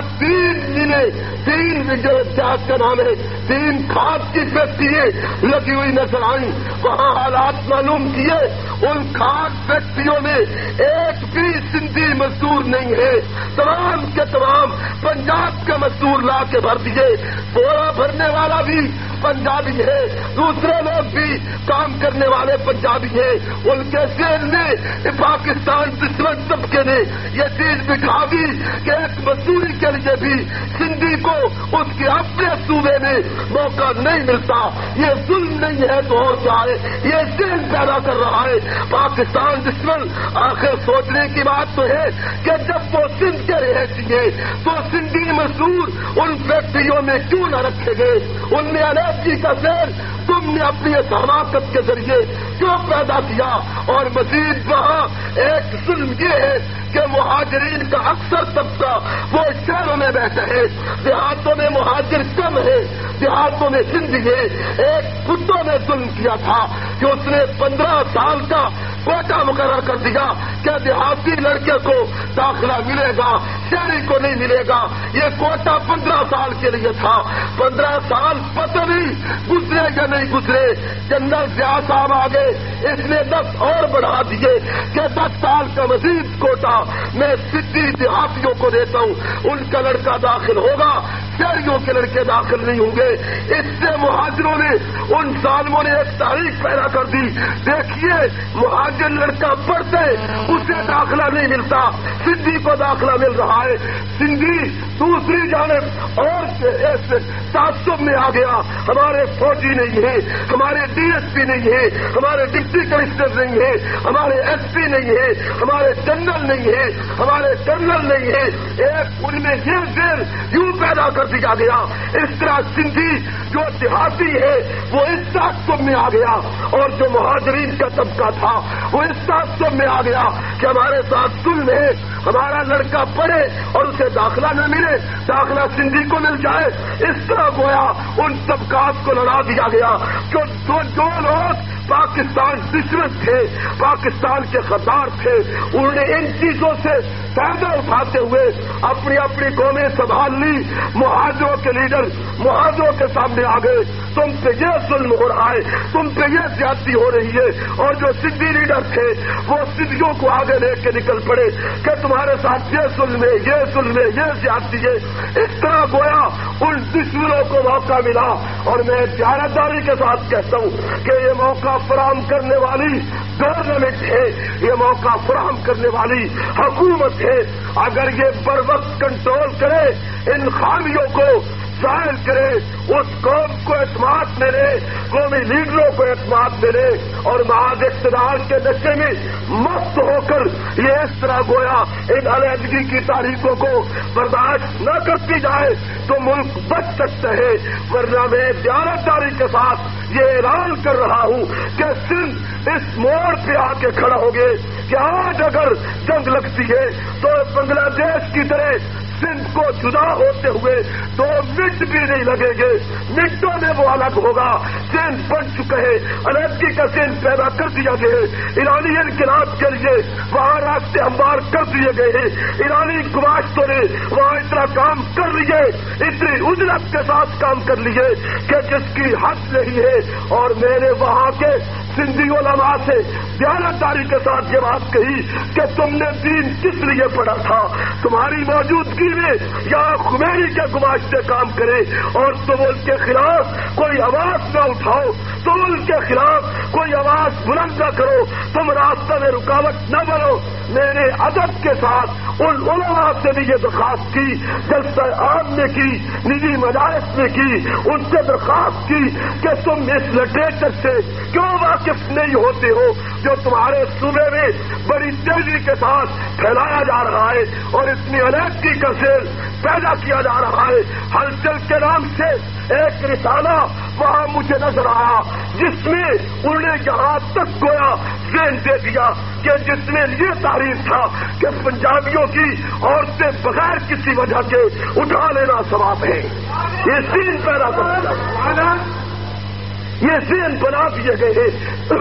3 جو اتحاد کا نام ہے 3 کھاد کی فیکٹریاں لگی ہوئی نظر آئیں. وہاں حالات معلوم کیے, ان کھاد فیکٹریوں میں ایک بھی سندھی مزدور نہیں ہے. تمام کے تمام پنجاب کے مزدور لا کے بھر دیے. بورا بھرنے والا بھی پنجابی ہے, دوسرے لوگ بھی کام کرنے والے پنجابی ہیں. ان کے ذہن میں پاکستان دشمن طبقے نے یہ چیز بٹھا دی کہ ایک مزدوری کے لیے بھی سندھی کو اس کے اپنے صوبے میں موقع نہیں ملتا. یہ ظلم نہیں ہے تو اور کیا ہے, یہ ذہن پیدا کر رہا ہے پاکستان دشمن. آخر سوچنے کی بات تو ہے کہ جب وہ سندھ کے رہتی ہے تو سندھی مزدور ان فیکٹریوں میں کیوں نہ رکھے گئے. ان میں علیحدگی کا زہر تم نے اپنی حماقت کے ذریعے کیوں پیدا کیا. اور مزید وہاں ایک ظلم یہ ہے کہ مہاجرین کا اکثر طبقہ وہ شہروں میں بیٹھے ہیں, دیہاتوں میں مہاجر کم ہے, دیہاتوں میں سندھی ہے. ایک خطوں نے ظلم کیا تھا کہ اس نے 15 سال کا کوٹا مقرر کر دیا کہ دیہاتی لڑکے کو داخلہ ملے گا, شہری کو نہیں ملے گا. یہ کوٹا 15 سال کے لیے تھا. 15 سال پتہ نہیں گزرے یا نہیں گزرے. جنرل ضیاء صاحب آگے, اس نے 10 اور بڑھا دیے کہ 10 سال کا مزید کوٹا میں سدھی دیہاتیوں کو دیتا ہوں. ان کا لڑکا داخل ہوگا, شہریوں کے لڑکے داخل نہیں ہوں گے. اس سے مہاجروں نے, ان ظالموں نے ایک تاریخ پیدا کر دی. دیکھیے مہاجر لڑکا پڑھتے اسے داخلہ نہیں ملتا, سندھی کو داخلہ مل رہا ہے. سندھی دوسری جانب اور تعصب میں آ گیا. ہمارے فوجی نہیں ہے, ہمارے ڈی ایس پی نہیں ہے, ہمارے ڈپٹی کمشنر نہیں ہے, ہمارے ایس پی نہیں ہے, ہمارے جنرل نہیں ہے, ہمارے کرنل نہیں ہے. ایک ان میں یہ زیر یوں پیدا کر دیا گیا. اس طرح سندھی جو دیہاتی ہے وہ اس تعصب میں آ گیا, اور جو مہاجرین کا طبقہ تھا وہ اس تعصب میں آ گیا کہ ہمارے ساتھ ظلم ہے, ہمارا لڑکا پڑھے اور اسے داخلہ نہ ملے, داخلہ سندھی کو مل جائے. اس طرح گویا ان طبقات کو لڑا دیا گیا. جو لوگ پاکستان دشمن تھے, پاکستان کے غدار تھے, انہوں نے ان چیزوں سے فائدہ اٹھاتے ہوئے اپنی اپنی قومیں سنبھال لی. مہاجروں کے لیڈر مہاجروں کے سامنے آ گئے, تم پہ یہ ظلم ہو رہا ہے, تم پہ یہ زیادتی ہو رہی ہے. اور جو سندھی لیڈر تھے وہ سندھیوں کو آگے لے کے نکل پڑے کہ تمہارے ساتھ یہ ظلم ہے, یہ ظلم ہے, یہ زیادتی ہے. اس طرح گویا ان دشمنوں کو موقع ملا. اور میں دیانتداری کے ساتھ کہتا ہوں کہ یہ موقع فراہم کرنے والی گورنمنٹ ہے، یہ موقع فراہم کرنے والی حکومت ہے۔ اگر یہ بر وقت کنٹرول کرے، ان خامیوں کو ظاہر کرے، اس قوم کو اعتماد ملے، قومی لیڈروں کو اعتماد ملے، اور محاذ اقتدار کے نشے میں مست ہو کر یہ اس طرح گویا ان علیحدگی کی تاریخوں کو برداشت نہ کرتی جائے تو ملک بچ سکتا ہے۔ ورنہ میں دیانتداری کے ساتھ یہ اعلان کر رہا ہوں کہ سندھ اس موڑ پہ آ کے کھڑا ہوگے کہ آج اگر جنگ لگتی ہے تو بنگلہ دیش کی طرح سندھ کو جدا ہوتے ہوئے 2 منٹ بھی نہیں لگیں گے، منٹوں میں وہ الگ ہوگا۔ سندھ بن چکے ہیں، علیحدگی کا سندھ پیدا کر دیا گیا ہے۔ ایرانی انقلاب کے لیے وہاں راستے ہموار کر دیے گئے ہیں۔ ایرانی گماشتوں نے وہاں اتنا کام کر لیے، اتنی اجرت کے ساتھ کام کر لیے کہ جس کی حد نہیں ہے۔ اور میں نے وہاں کے سندھی علماء سے دیانتداری کے ساتھ یہ بات کہی کہ تم نے دین کس لیے پڑھا تھا؟ تمہاری موجودگی میں یہاں خمینی کے گماشتے کام کرے اور تم ان کے خلاف کوئی آواز نہ اٹھاؤ، تم ان کے خلاف کوئی آواز بلند نہ کرو، تم راستہ میں رکاوٹ نہ بنو۔ میں نے ادب کے ساتھ ان علماء سے بھی یہ درخواست کی، جلسہ عام میں کی، نجی مجالس میں کی، ان سے درخواست کی کہ تم اس لٹریچر سے کیوں واقف نہیں ہوتے ہو جو تمہارے صوبے میں بڑی تیزی کے ساتھ پھیلایا جا رہا ہے اور اتنی علیحدگی کا سیل پیدا کیا جا رہا ہے۔ ہلچل کے نام سے ایک رسالہ وہاں مجھے نظر آیا جس میں انہوں نے یہاں تک گویا ذہن دے دیا کہ جس میں یہ تعریف تھا کہ پنجابیوں کی عورتیں بغیر کسی وجہ کے اٹھا لینا ثواب ہے۔ یہ سین پیدا کر دیا، یہ ذہن بنا دیے گئے ہیں۔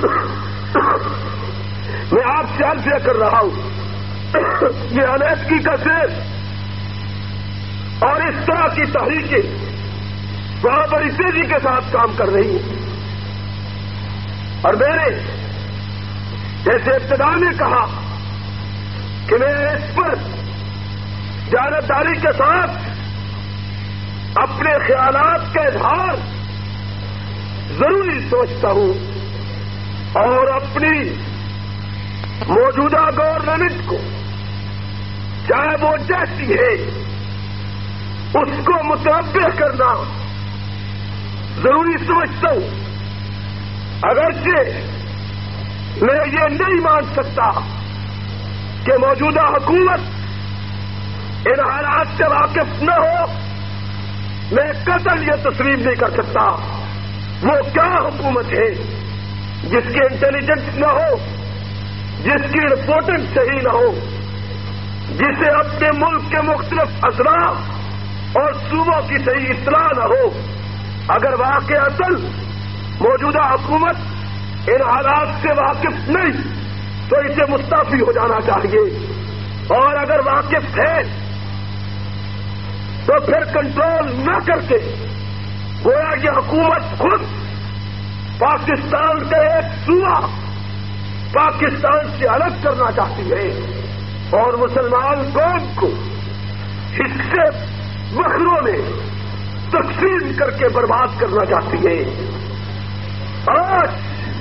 میں آپ سے عرض یہ کر رہا ہوں، یہ علیحدگی کا ذہن اور اس طرح کی تحریکیں وہاں بڑی تیزی کے ساتھ کام کر رہی ہیں، اور میں نے جیسے ابتدا میں کہا کہ میں اس پر دیانتداری کے ساتھ اپنے خیالات کا اظہار ضروری سمجھتا ہوں اور اپنی موجودہ گورنمنٹ کو چاہے وہ جیسی ہے اس کو متنبع کرنا ضروری سمجھتا ہوں۔ اگرچہ میں یہ نہیں مان سکتا کہ موجودہ حکومت ان حالات سے واقف نہ ہو، میں قطعاً یہ تسلیم نہیں کر سکتا۔ وہ کیا حکومت ہے جس کی انٹیلیجنس نہ ہو، جس کی رپورٹنگ صحیح نہ ہو، جسے اپنے ملک کے مختلف اضلاع اور صوبوں کی صحیح اطلاع نہ ہو؟ اگر واقعتاً موجودہ حکومت ان حالات سے واقف نہیں تو اسے مستعفی ہو جانا چاہیے، اور اگر واقف ہے تو پھر کنٹرول نہ کر کے گویا یہ حکومت خود پاکستان کا ایک صوبہ پاکستان سے الگ کرنا چاہتی ہے اور مسلمان قوم کو حصے بکروں میں تقسیم کر کے برباد کرنا چاہتی ہے۔ آج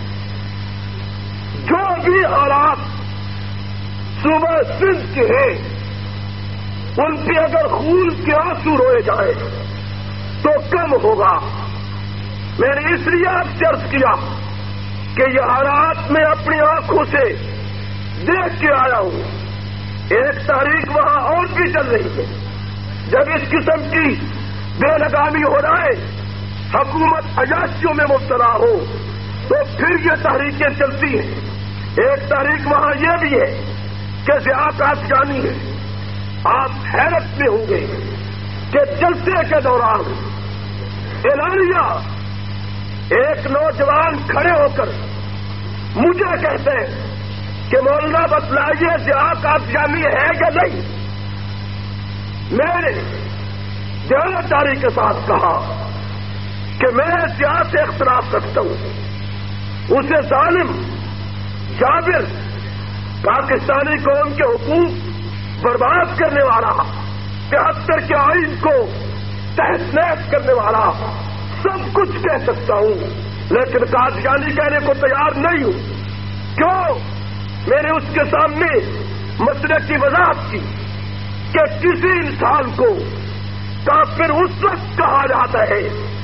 جو بھی حالات صوبہ سندھ کے ہیں ان پہ اگر خون کے آنسو روئے جائے تو کم ہوگا۔ میں نے اس لیے آپ سے عرض کیا کہ یہ حالات میں اپنی آنکھوں سے دیکھ کے آیا ہوں۔ ایک تاریخ وہاں اور بھی چل رہی ہے، جب اس قسم کی بے لگامی ہو رہا ہے، حکومت عیاشیوں میں مبتلا ہو تو پھر یہ تحریکیں چلتی ہیں۔ ایک تاریخ وہاں یہ بھی ہے کہ ضیاء قادیانی ہے۔ آپ حیرت میں ہوں گے کہ جلسے کے دوران اعلانیہ ایک نوجوان کھڑے ہو کر مجھے کہتے ہیں کہ مولانا بتلائیے ضیاء قادیانی ہے یا نہیں؟ میں نے دیانتداری کے ساتھ کہا کہ میں ضیاء سے اختلاف رکھتا ہوں، اسے ظالم جابر پاکستانی قوم کے حقوق برباد کرنے والا، 73 کے آئین کو تحت نیز کرنے والا سب کچھ کہہ سکتا ہوں، لیکن قادیانی کہنے کو تیار نہیں ہوں. کیوں؟ میں نے اس کے سامنے مسئلے کی وضاحت کی کہ کسی انسان کو کافر اس وقت کہا جاتا ہے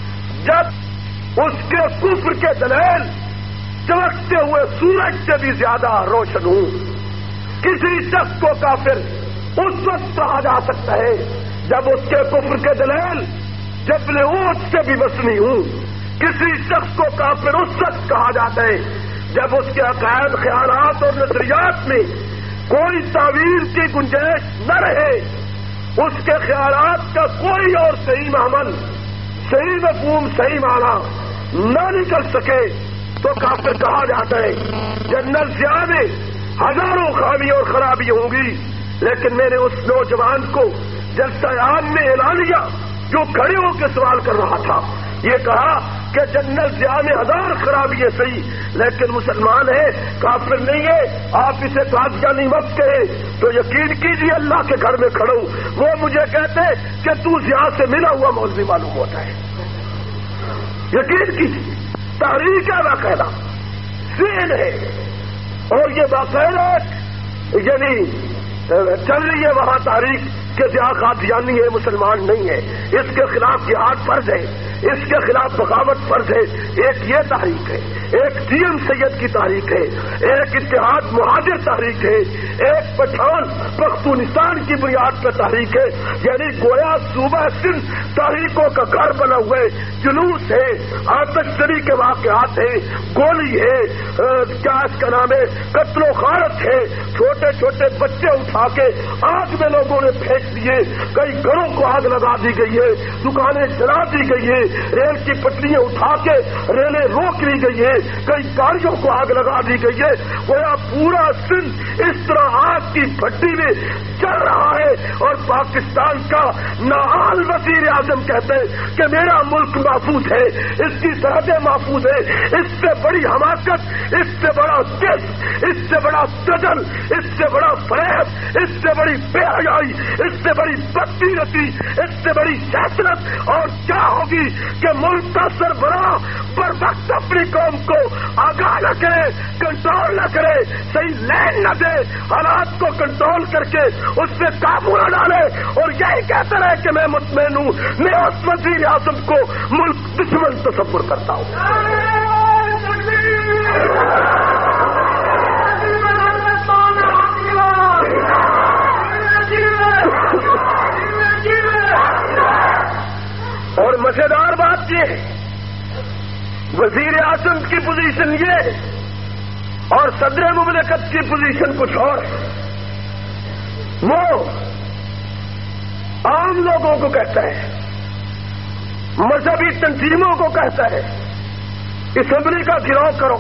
جب اس کے کفر کے دلائل چمکتے ہوئے سورج سے بھی زیادہ روشن ہوں. کسی شخص کو کافر اس وقت کہا جا سکتا ہے جب اس کے کفر کے دلائل جبل اونٹ سے بھی وسنی ہوں. کسی شخص کو کافر اس وقت کہا جاتا ہے جب اس کے عقائد، خیالات اور نظریات میں کوئی تعویل کی گنجائش نہ رہے، اس کے خیالات کا کوئی اور صحیح معمل، صحیح مفہوم، صحیح معنی نہ نکل سکے تو کافر کہا جاتا ہے. جنرل ضیاء میں ہزاروں خامی اور خرابی ہوں گی، لیکن میں نے اس نوجوان کو جلسہ عام میں اعلانیہ جو کھڑے ہو کے سوال کر رہا تھا یہ کہا کہ جنرل ضیاء میں ہزار خرابی ہے صحیح، لیکن مسلمان ہے، کافر نہیں ہے. آپ اسے قادیانی مت کہے تو یقین کیجیے اللہ کے گھر میں کھڑا ہوں وہ مجھے کہتے کہ تو ضیاء سے ملا ہوا مولوی معلوم ہوتا ہے. یقین کیجیے، تاریخ ہے باقاعدہ، سین ہے، اور یہ باقاعدہ یعنی چل رہی ہے وہاں تاریخ کہ ضیاء قادیانی ہے، مسلمان نہیں ہے، اس کے خلاف جہاد فرض ہے، اس کے خلاف بغاوت فرض ہے. ایک یہ تحریک ہے، ایک ٹی ایم سید کی تحریک ہے، ایک اتحاد مہاجر تحریک ہے، ایک پٹھان پختونستان کی بنیاد پر تحریک ہے. یعنی گویا صوبہ سندھ تحریکوں کا گھر بنا ہوا ہے. جلوس ہے، آتش زنی کے واقعات ہیں، گولی ہے، کیا اس کا نام ہے، قتل و غارت ہے، چھوٹے چھوٹے بچے اٹھا کے آگ میں لوگوں نے پھینک دیے، کئی گھروں کو آگ لگا دی گئی ہے، دکانیں جلا دی گئی ہے، ریل کی پٹریاں اٹھا کے ریلیں روک لی گئی ہے، کئی گاڑیوں کو آگ لگا دی گئی ہے. گویا پورا سندھ اس طرح آگ کی بھٹی میں چل رہا ہے. اور پاکستان کا نااہل وزیر اعظم کہتے ہیں کہ میرا ملک محفوظ ہے، اس کی سرحدیں محفوظ ہے. اس سے بڑی حماقت، اس سے بڑا کس، اس سے بڑا دجل، اس سے بڑا فریب، اس سے بڑی بے حیائی، اس سے بڑی بدسیرتی، اس سے بڑی شیطنت اور کیا ہوگی کہ ملک کا سربراہ پر وقت اپنی قوم کو آگاہ نہ کرے، کنٹرول نہ کرے، صحیح لین نہ دے، حالات کو کنٹرول کر کے اس سے قابو نہ ڈالے اور یہی کہتا رہے کہ میں مطمئن ہوں. میں اس وزیر اعظم کو ملک دشمن تصور کرتا ہوں. اور مزیدار بات یہ ہے، وزیر اعظم کی پوزیشن یہ اور صدر مملکت کی پوزیشن کچھ اور ہے. وہ عام لوگوں کو کہتا ہے، مذہبی تنظیموں کو کہتا ہے اسمبلی کا گھیراؤ کرو،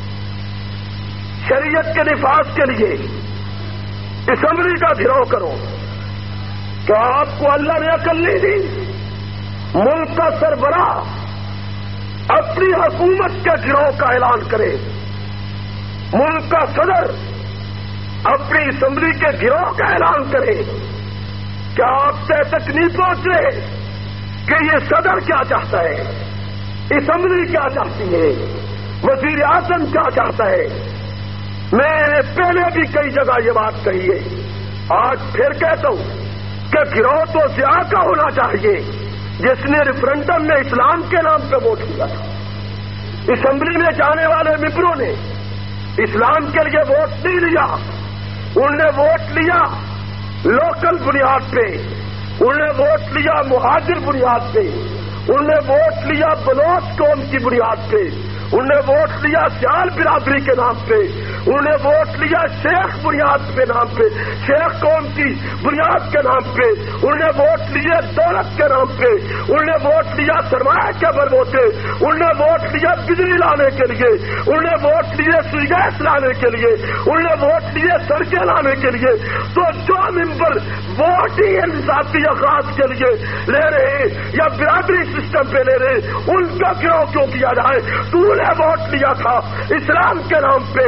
شریعت کے نفاذ کے لیے اسمبلی کا گھیراؤ کرو. کیا آپ کو اللہ نے عقل نہیں دی؟ ملک کا سربراہ اپنی حکومت کے گروہ کا اعلان کرے، ملک کا صدر اپنی اسمبلی کے گروہ کا اعلان کرے. کیا آپ طے تک نہیں پہنچ رہے کہ یہ صدر کیا چاہتا ہے، اسمبلی کیا چاہتی ہے، وزیر اعظم کیا چاہتا ہے؟ میں نے پہلے بھی کئی جگہ یہ بات کہی ہے، آج پھر کہتا ہوں کہ گروہ تو ضیاء کا ہونا چاہیے جس نے ریفرنڈم میں اسلام کے نام پہ ووٹ کیا تھا. اسمبلی میں جانے والے ممبروں نے اسلام کے لیے ووٹ نہیں لیا، انہوں نے ووٹ لیا لوکل بنیاد پہ، انہوں نے ووٹ لیا مہاجر بنیاد پہ، انہوں نے ووٹ لیا بلوچ قوم کی بنیاد پہ، انہوں نے ووٹ لیا سیال برادری کے نام پہ، انہوں نے ووٹ لیا شیخ بنیاد کے نام پہ، شیخ قوم کی بنیاد کے نام پہ، انہوں نے ووٹ لیے دولت کے نام پہ، انہوں نے ووٹ لیا سرمایہ کے بلبوتے، انہوں نے ووٹ لیا بجلی لانے کے لیے، انہوں نے ووٹ لیے سوئی گیس لانے کے لیے، انہوں نے ووٹ لیے سڑکیں لانے کے لیے. تو جو ممبر ووٹ ہی ذاتی اخراج کے لیے لے رہے یا برادری سسٹم پہ لے رہے، ان کا گروہ کیوں کیا جائے؟ تو نے ووٹ لیا تھا اسلام کے نام پہ، تو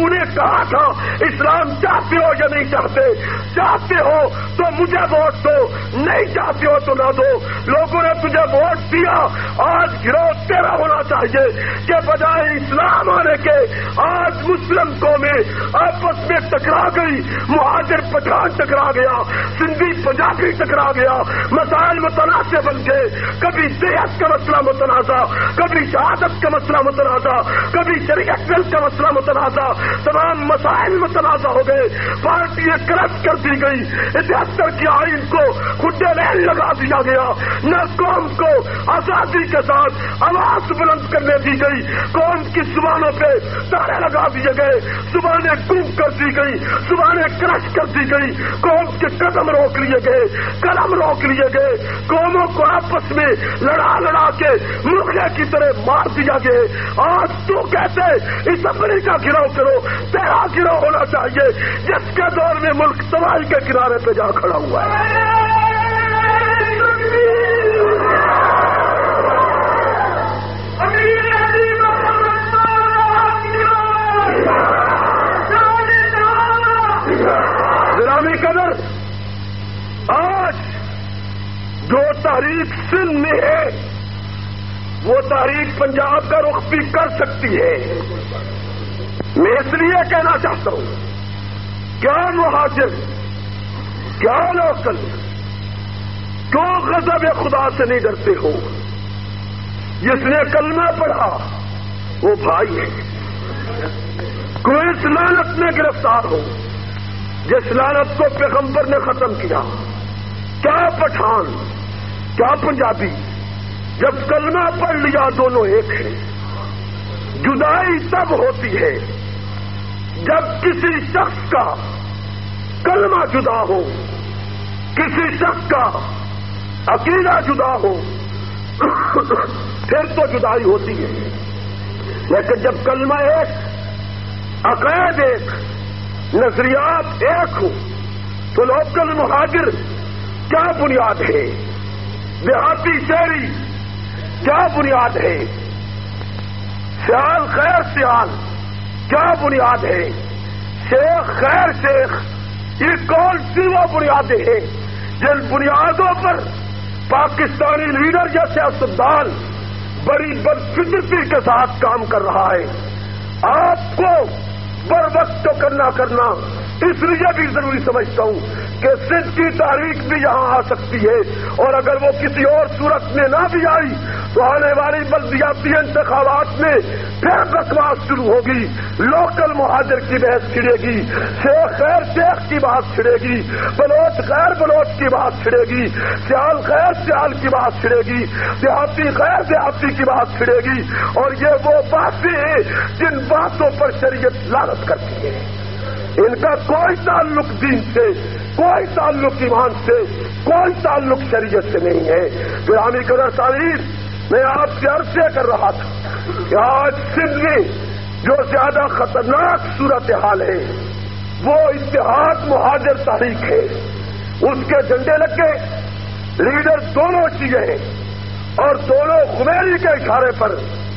انہیں کہا تھا اسلام چاہتے ہو یا نہیں چاہتے؟ چاہتے ہو تو مجھے ووٹ دو، نہیں چاہتے ہو تو نہ دو۔ لوگوں نے تجھے ووٹ دیا، آج گروہ تیرا ہونا چاہیے کہ بجائے اسلام آنے کے آج مسلم قومیں آپس میں ٹکرا گئی، مہاجر پٹھان ٹکرا گیا، سندھی پنجابی ٹکرا گیا، مسائل متنازع بن گئے، کبھی دیہات کا مسئلہ متنازع، کبھی شہادت کا مسئلہ متنازع، کبھی شریعت کا مسئلہ متنازع، تمام مسائل متنازع ہو گئے، پارٹیاں کرپٹ کر دی گئی، 73 کی آئین کو کھڈے لین لگا دیا گیا، نہ قوم کو آزادی کے ساتھ آواز بلند کرنے دی گئی، قوم کی زبانوں پہ تارے لگا دیے گئے، زبانیں گم کر دی گئی، زبانیں کرش کر دی گئی، قوم کے قدم روک لیے گئے، قلم روک لیے گئے، قوموں کو آپس میں لڑا لڑا کے مرغے کی طرح مار دیا گئے۔ آج تو کہتے اسمبلی کا گراؤ کرو، تیرا گراؤ ہونا چاہیے جس کے دور میں ملک تباہی کے کنارے پہ جا کھڑا ہوا ہے۔ غلامی قدر آج جو تحریک سندھ میں ہے وہ تحریک پنجاب کا رخ بھی کر سکتی ہے۔ میں اس لیے کہنا چاہتا ہوں، کیا مہاجر، کیا لوکل، کیوں غضب خدا سے نہیں ڈرتے ہو؟ جس نے کلمہ پڑھا وہ بھائی ہے، کوئی اس لعنت میں گرفتار ہو جس لعنت کو پیغمبر نے ختم کیا۔ کیا پٹھان، کیا پنجابی، جب کلمہ پڑھ لیا دونوں ایک ہیں۔ جدائی تب ہوتی ہے جب کسی شخص کا کلمہ جدا ہو، کسی شخص کا عقیدہ جدا ہو، پھر تو جدائی ہوتی ہے۔ لیکن جب کلمہ ایک، عقائد ایک، نظریات ایک ہو تو لوکل مہاجر کیا بنیاد ہے؟ دیہاتی شہری کیا بنیاد ہے؟ سیال خیر سیال کیا بنیاد ہے؟ شیخ خیر شیخ، یہ کون سی وہ بنیادیں ہیں جن بنیادوں پر پاکستانی لیڈر یا سیاستدان بڑی بدفطرتی کے ساتھ کام کر رہا ہے؟ آپ کو بر وقت تو کرنا اس لیے بھی ضروری سمجھتا ہوں کہ سندھ کی تاریخ بھی یہاں آ سکتی ہے، اور اگر وہ کسی اور صورت میں نہ بھی آئی تو آنے والی بلدیاتی انتخابات میں پھر بکواس شروع ہوگی، لوکل مہاجر کی بحث چھڑے گی، شیخ خیر شیخ کی بات چھڑے گی، بلوچ خیر بلوچ کی بات چھڑے گی، سیال خیر سیال کی بات چھڑے گی، دیہاتی خیر دیہاتی کی بات چھڑے گی، اور یہ وہ باتیں ہیں جن باتوں پر شریعت لعنت کرتی ہے۔ ان کا کوئی تعلق دین سے، کوئی تعلق ایمان سے، کوئی تعلق شریعت سے نہیں ہے۔ غلامی قدر سامعین، میں آپ سے عرض کر رہا تھا کہ آج سندھ میں جو زیادہ خطرناک صورتحال ہے وہ اتحاد مہاجر تحریک ہے۔ اس کے جھنڈے لگ گئے، لیڈر دونوں چیزیں ہیں، اور دونوں خمینی کے اشارے پر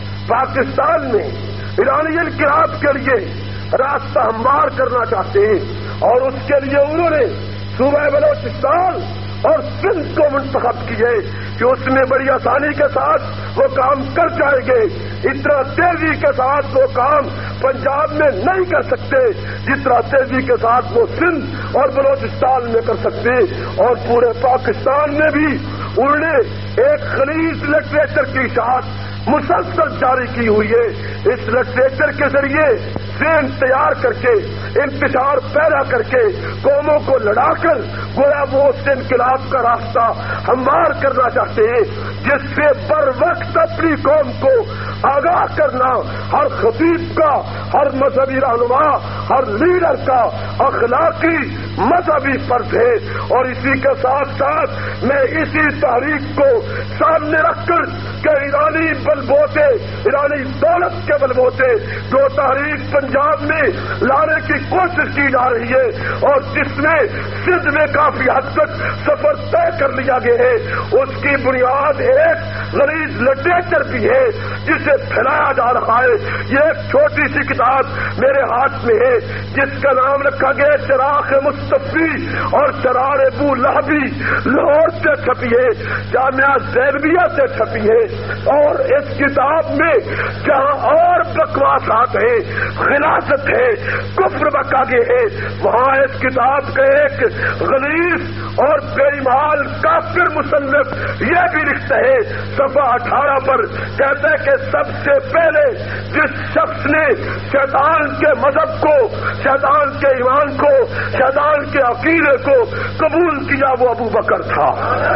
پاکستان میں ایرانی انقلاب کے لیے راستہ ہموار کرنا چاہتے ہیں، اور اس کے لیے انہوں نے صوبہ بلوچستان اور سندھ کو منتخب کیے کہ اس میں بڑی آسانی کے ساتھ وہ کام کر جائیں گے۔ اتنا تیزی کے ساتھ وہ کام پنجاب میں نہیں کر سکتے جتنا تیزی کے ساتھ وہ سندھ اور بلوچستان میں کر سکتے، اور پورے پاکستان میں بھی انہوں نے ایک خلیج لٹریچر کی اشاعت مسلسل جاری کی ہوئی ہے۔ اس لٹریچر کے ذریعے ذہن تیار کر کے، انتشار پیدا کر کے، قوموں کو لڑا کر گویا وہ اس انقلاب کا راستہ ہموار کرنا چاہتے ہیں جس سے بر وقت اپنی قوم کو آگاہ کرنا ہر خطیب کا، ہر مذہبی رہنما، ہر لیڈر کا اخلاقی مذہبی فرض ہے۔ اور اسی کے ساتھ ساتھ میں اسی تحریک کو سامنے رکھ کر کہ ایرانی بلبوتے، ایرانی دولت کے بلبوتے جو تحریک پنجاب میں لانے کی کوشش کی جا رہی ہے اور جس میں سندھ میں کافی حد تک سفر طے کر لیا گیا ہے، اس کی بنیاد ایک غلیظ لٹریچر بھی ہے جسے پھیلایا جا رہا ہے. یہ ایک چھوٹی سی کتاب میرے ہاتھ میں ہے جس کا نام رکھا گیا چراغ مصطفی اور چرار ابو لہبی. لاہور سے چھپی ہے, جامعہ زینبیہ سے چھپی ہے. اور اس کتاب میں جہاں اور بکواسات ہے, خلاصت ہے, کفر بکاگے ہے, وہاں اس کتاب کا ایک غلیظ اور بے ایمان کافر مصنف یہ بھی لکھتا ہے صفحہ 18 پر, کہتا ہے کہ سب سے پہلے جس شخص نے شیطان کے مذہب کو, شیطان کے ایمان کو, شیطان کے عقیدے کو قبول کیا وہ ابو بکر تھا.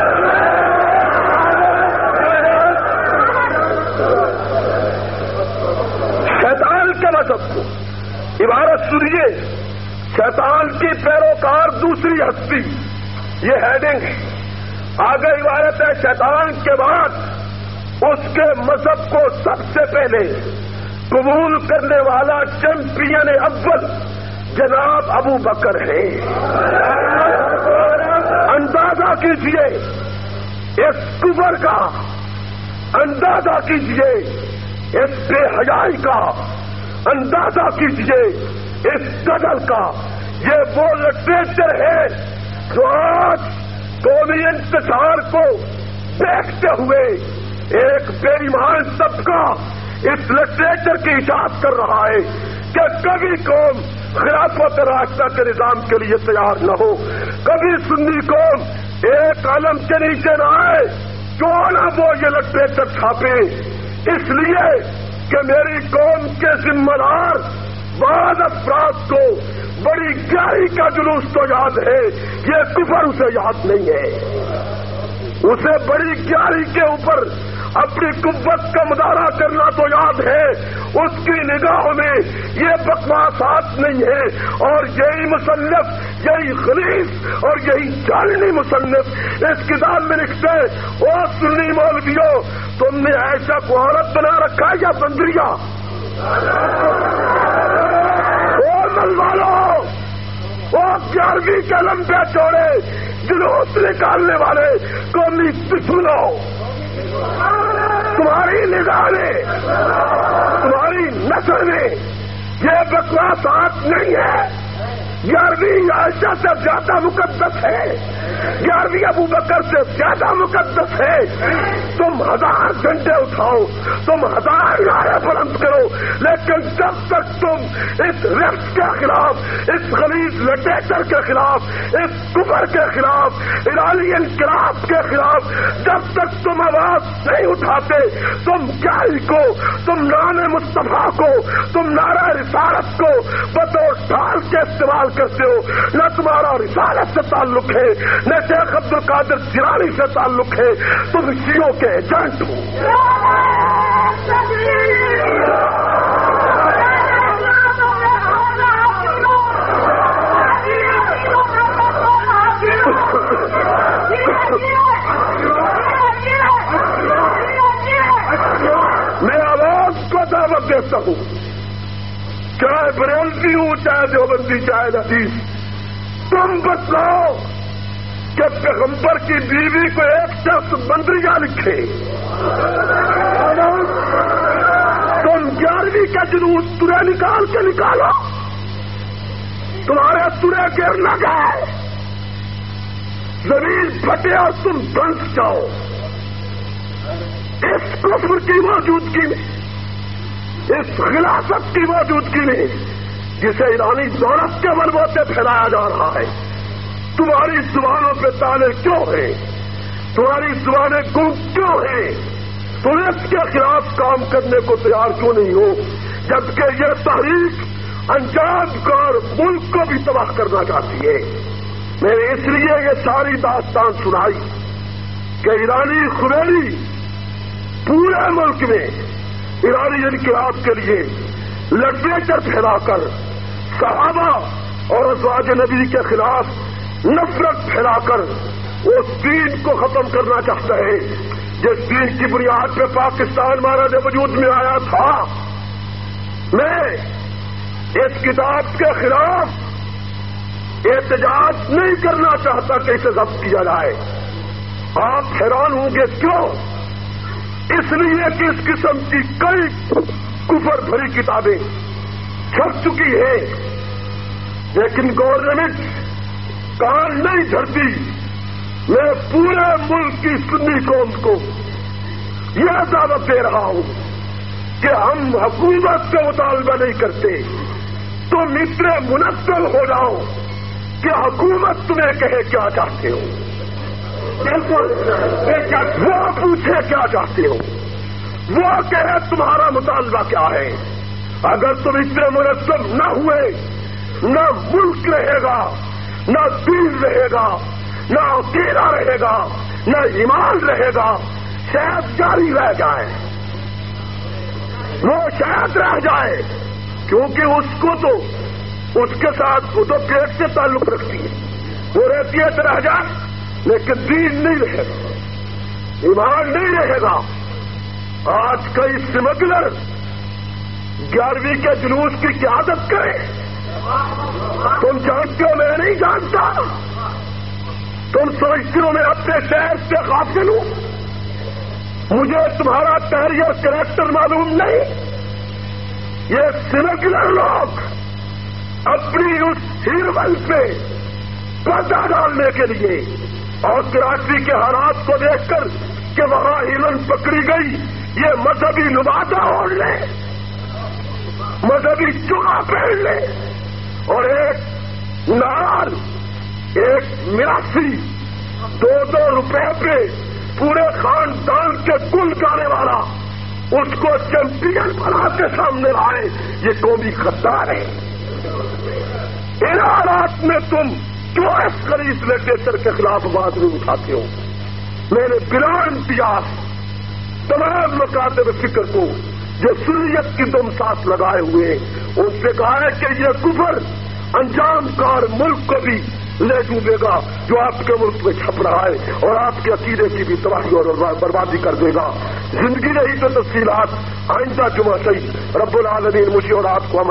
شیطان کے مذہب کو, عبارت سنیے, شیطان کی پیروکار دوسری ہستی, یہ ہیڈنگ ہے. آگے عبارت ہے شیطان کے بعد اس کے مذہب کو سب سے پہلے قبول کرنے والا چیمپئن اول جناب ابو بکر ہے. اندازہ کیجئے اس کفر کا, اندازہ کیجئے اس بے حیائی کا, اندازہ کیجئے اس قتل کا. یہ وہ لٹریچر ہے جو آج قومی انتصار کو دیکھتے ہوئے ایک بے ایمان طبقہ اس لٹریچر کی اشاعت کر رہا ہے کہ کبھی قوم خلافت راستہ کے نظام کے لیے تیار نہ ہو, کبھی سنی قوم ایک علم کے نیچے نہ آئے, کیوں نہ وہ یہ لٹریچر چھاپے. اس لیے کہ میری قوم کے ذمہ دار بعض افراد کو بڑی گہرائی کا جلوس تو یاد ہے, یہ کفر اسے یاد نہیں ہے. اسے بڑی گہرائی کے اوپر اپنی قوت کا مظاہرہ کرنا تو یاد ہے, اس کی نگاہوں میں یہ بکواسات نہیں ہے. اور یہی مصنف, یہی خلیص اور یہی جعلی مصنف اس کتاب میں لکھتے ہیں, او سنی مولویوں, تم نے عائشہ کو عورت بنا رکھا ہے یا بندریا؟ او ملوالو, او 11ویں کے لمبے چوڑے جلوس نکالنے والے قومی دشمنوں, تمہاری نگاہ میں, تمہاری نسل میں یہ بکواسات نہیں ہے. 11ویں عائشہ سے زیادہ مقدس ہے, 11ویں ابو بکر سے زیادہ مقدس ہے. تم 1000 جھنڈے اٹھاؤ, تم 1000 نعرے بلند کرو, لیکن جب تک تم اس رفض کے خلاف, اس غلیظ لٹریچر کے خلاف, اس کفر کے خلاف, ایرانی انقلاب کے خلاف جب تک تم آواز نہیں اٹھاتے, تم جاہی کو, تم نام مصطفیٰ کو, تم نعرہ رسالت کو بطور ڈھال کے استعمال کرتے ہو. نہ تمہارا رسالت سے تعلق ہے, نہ شیخ عبد القادر جیلانی سے تعلق ہے, تم شیعوں کے ایجنٹ ہو. میں آواز کو دعوت دیتا ہوں, چاہے بریلوی ہوں, چاہے دیوبندی, چاہے حدیث, تم بتلاؤ کہ پیغمبر کی بیوی کو ایک شخص بندریا لکھے. تم 11ویں کا جلوس ترے نکال کے نکالو, تمہارے ترے گر نہ گئے, زمین پھٹے اور تم دھنس جاؤ. اس کفر کی موجودگی میں, اس خلافت کی موجودگی میں جسے ایرانی دولت کے بلبوتے پھیلایا جا رہا ہے, تمہاری زبانوں پہ تالے کیوں ہیں, تمہاری زبانیں گم کیوں ہیں, تم اس کے خلاف کام کرنے کو تیار کیوں نہیں ہو, جبکہ یہ تحریک انجام کار ملک کو بھی تباہ کرنا چاہتی ہے. میں نے اس لیے یہ ساری داستان سنائی کہ ایرانی خمینی پورے ملک میں ایرانی انقلاب کے لیے لٹریچر پھیلا کر صحابہ اور ازواج نبی کے خلاف نفرت پھیلا کر اس دین کو ختم کرنا چاہتا ہے جس دین کی بنیاد پہ پاکستان مہاراج وجود میں آیا تھا. میں اس کتاب کے خلاف احتجاج نہیں کرنا چاہتا کہ اسے ضبط کیا جائے. آپ حیران ہوں گے کیوں؟ اس لیے کہ اس قسم کی کئی کفر بھری کتابیں چھپ چکی ہیں، لیکن گورنمنٹ کان نہیں دھرتی۔ میں پورے ملک کی سنی قوم کو یہ دعوت دے رہا ہوں کہ ہم حکومت سے مطالبہ نہیں کرتے، تم اتنے منظم ہو جاؤ کہ حکومت تمہیں کہے کیا چاہتے ہو، وہ پوچھے کیا چاہتے ہو، وہ کہے تمہارا مطالبہ کیا ہے۔ اگر تم اتنے منظم نہ ہوئے، نہ ملک رہے گا، نہ دین رہے گا، نہ عقیدہ رہے گا، نہ ایمان رہے گا، شاید جاری رہ جائے، وہ شاید رہ جائے، کیونکہ اس کو تو اس کے ساتھ وہ تو پیٹ سے تعلق رکھتی ہے، وہ رہتی ہے تو رہ جائے، لیکن دین نہیں رہے گا، ایمان نہیں رہے گا۔ آج کئی سمگلر 11ویں کے جلوس کی قیادت کرے، تم جانتے ہو میں نہیں جانتا، تم سمجھتے ہو میں اپنے شہر سے غافل ہوں، مجھے تمہارا کیریئر کریکٹر معلوم نہیں۔ یہ سمگلر لوگ اپنی اس ہیروئن پہ پردہ ڈالنے کے لیے اور کراچی کے حالات کو دیکھ کر کہ وہاں ہیروئن پکڑی گئی، یہ مذہبی لبادہ اوڑھ لے، مذہبی چوڑا پہن لے، اور ایک نال ایک میراثی 2 روپے پہ پورے خاندان کے کل جانے والا اس کو چیمپئن بنا کے سامنے لائے، یہ قومی غدار ہے۔ ان حالات میں تم کیوں عسکری لٹریچر کے خلاف آواز نہیں اٹھاتے ہو؟ میں نے بلا امتیاز تمام مکاتب فکر کو جو سنیت کی تم ساتھ لگائے ہوئے ان سے کہا ہے کہ یہ کفر انجام کار ملک کو بھی لے ڈوبے گا جو آپ کے ملک میں چھپ رہا ہے، اور آپ کے عقیدے کی بھی تباہی اور بربادی کر دے گا۔ زندگی نہیں تو تفصیلات آئندہ جمعہ سے رب العالمین مجھے اور آپ کو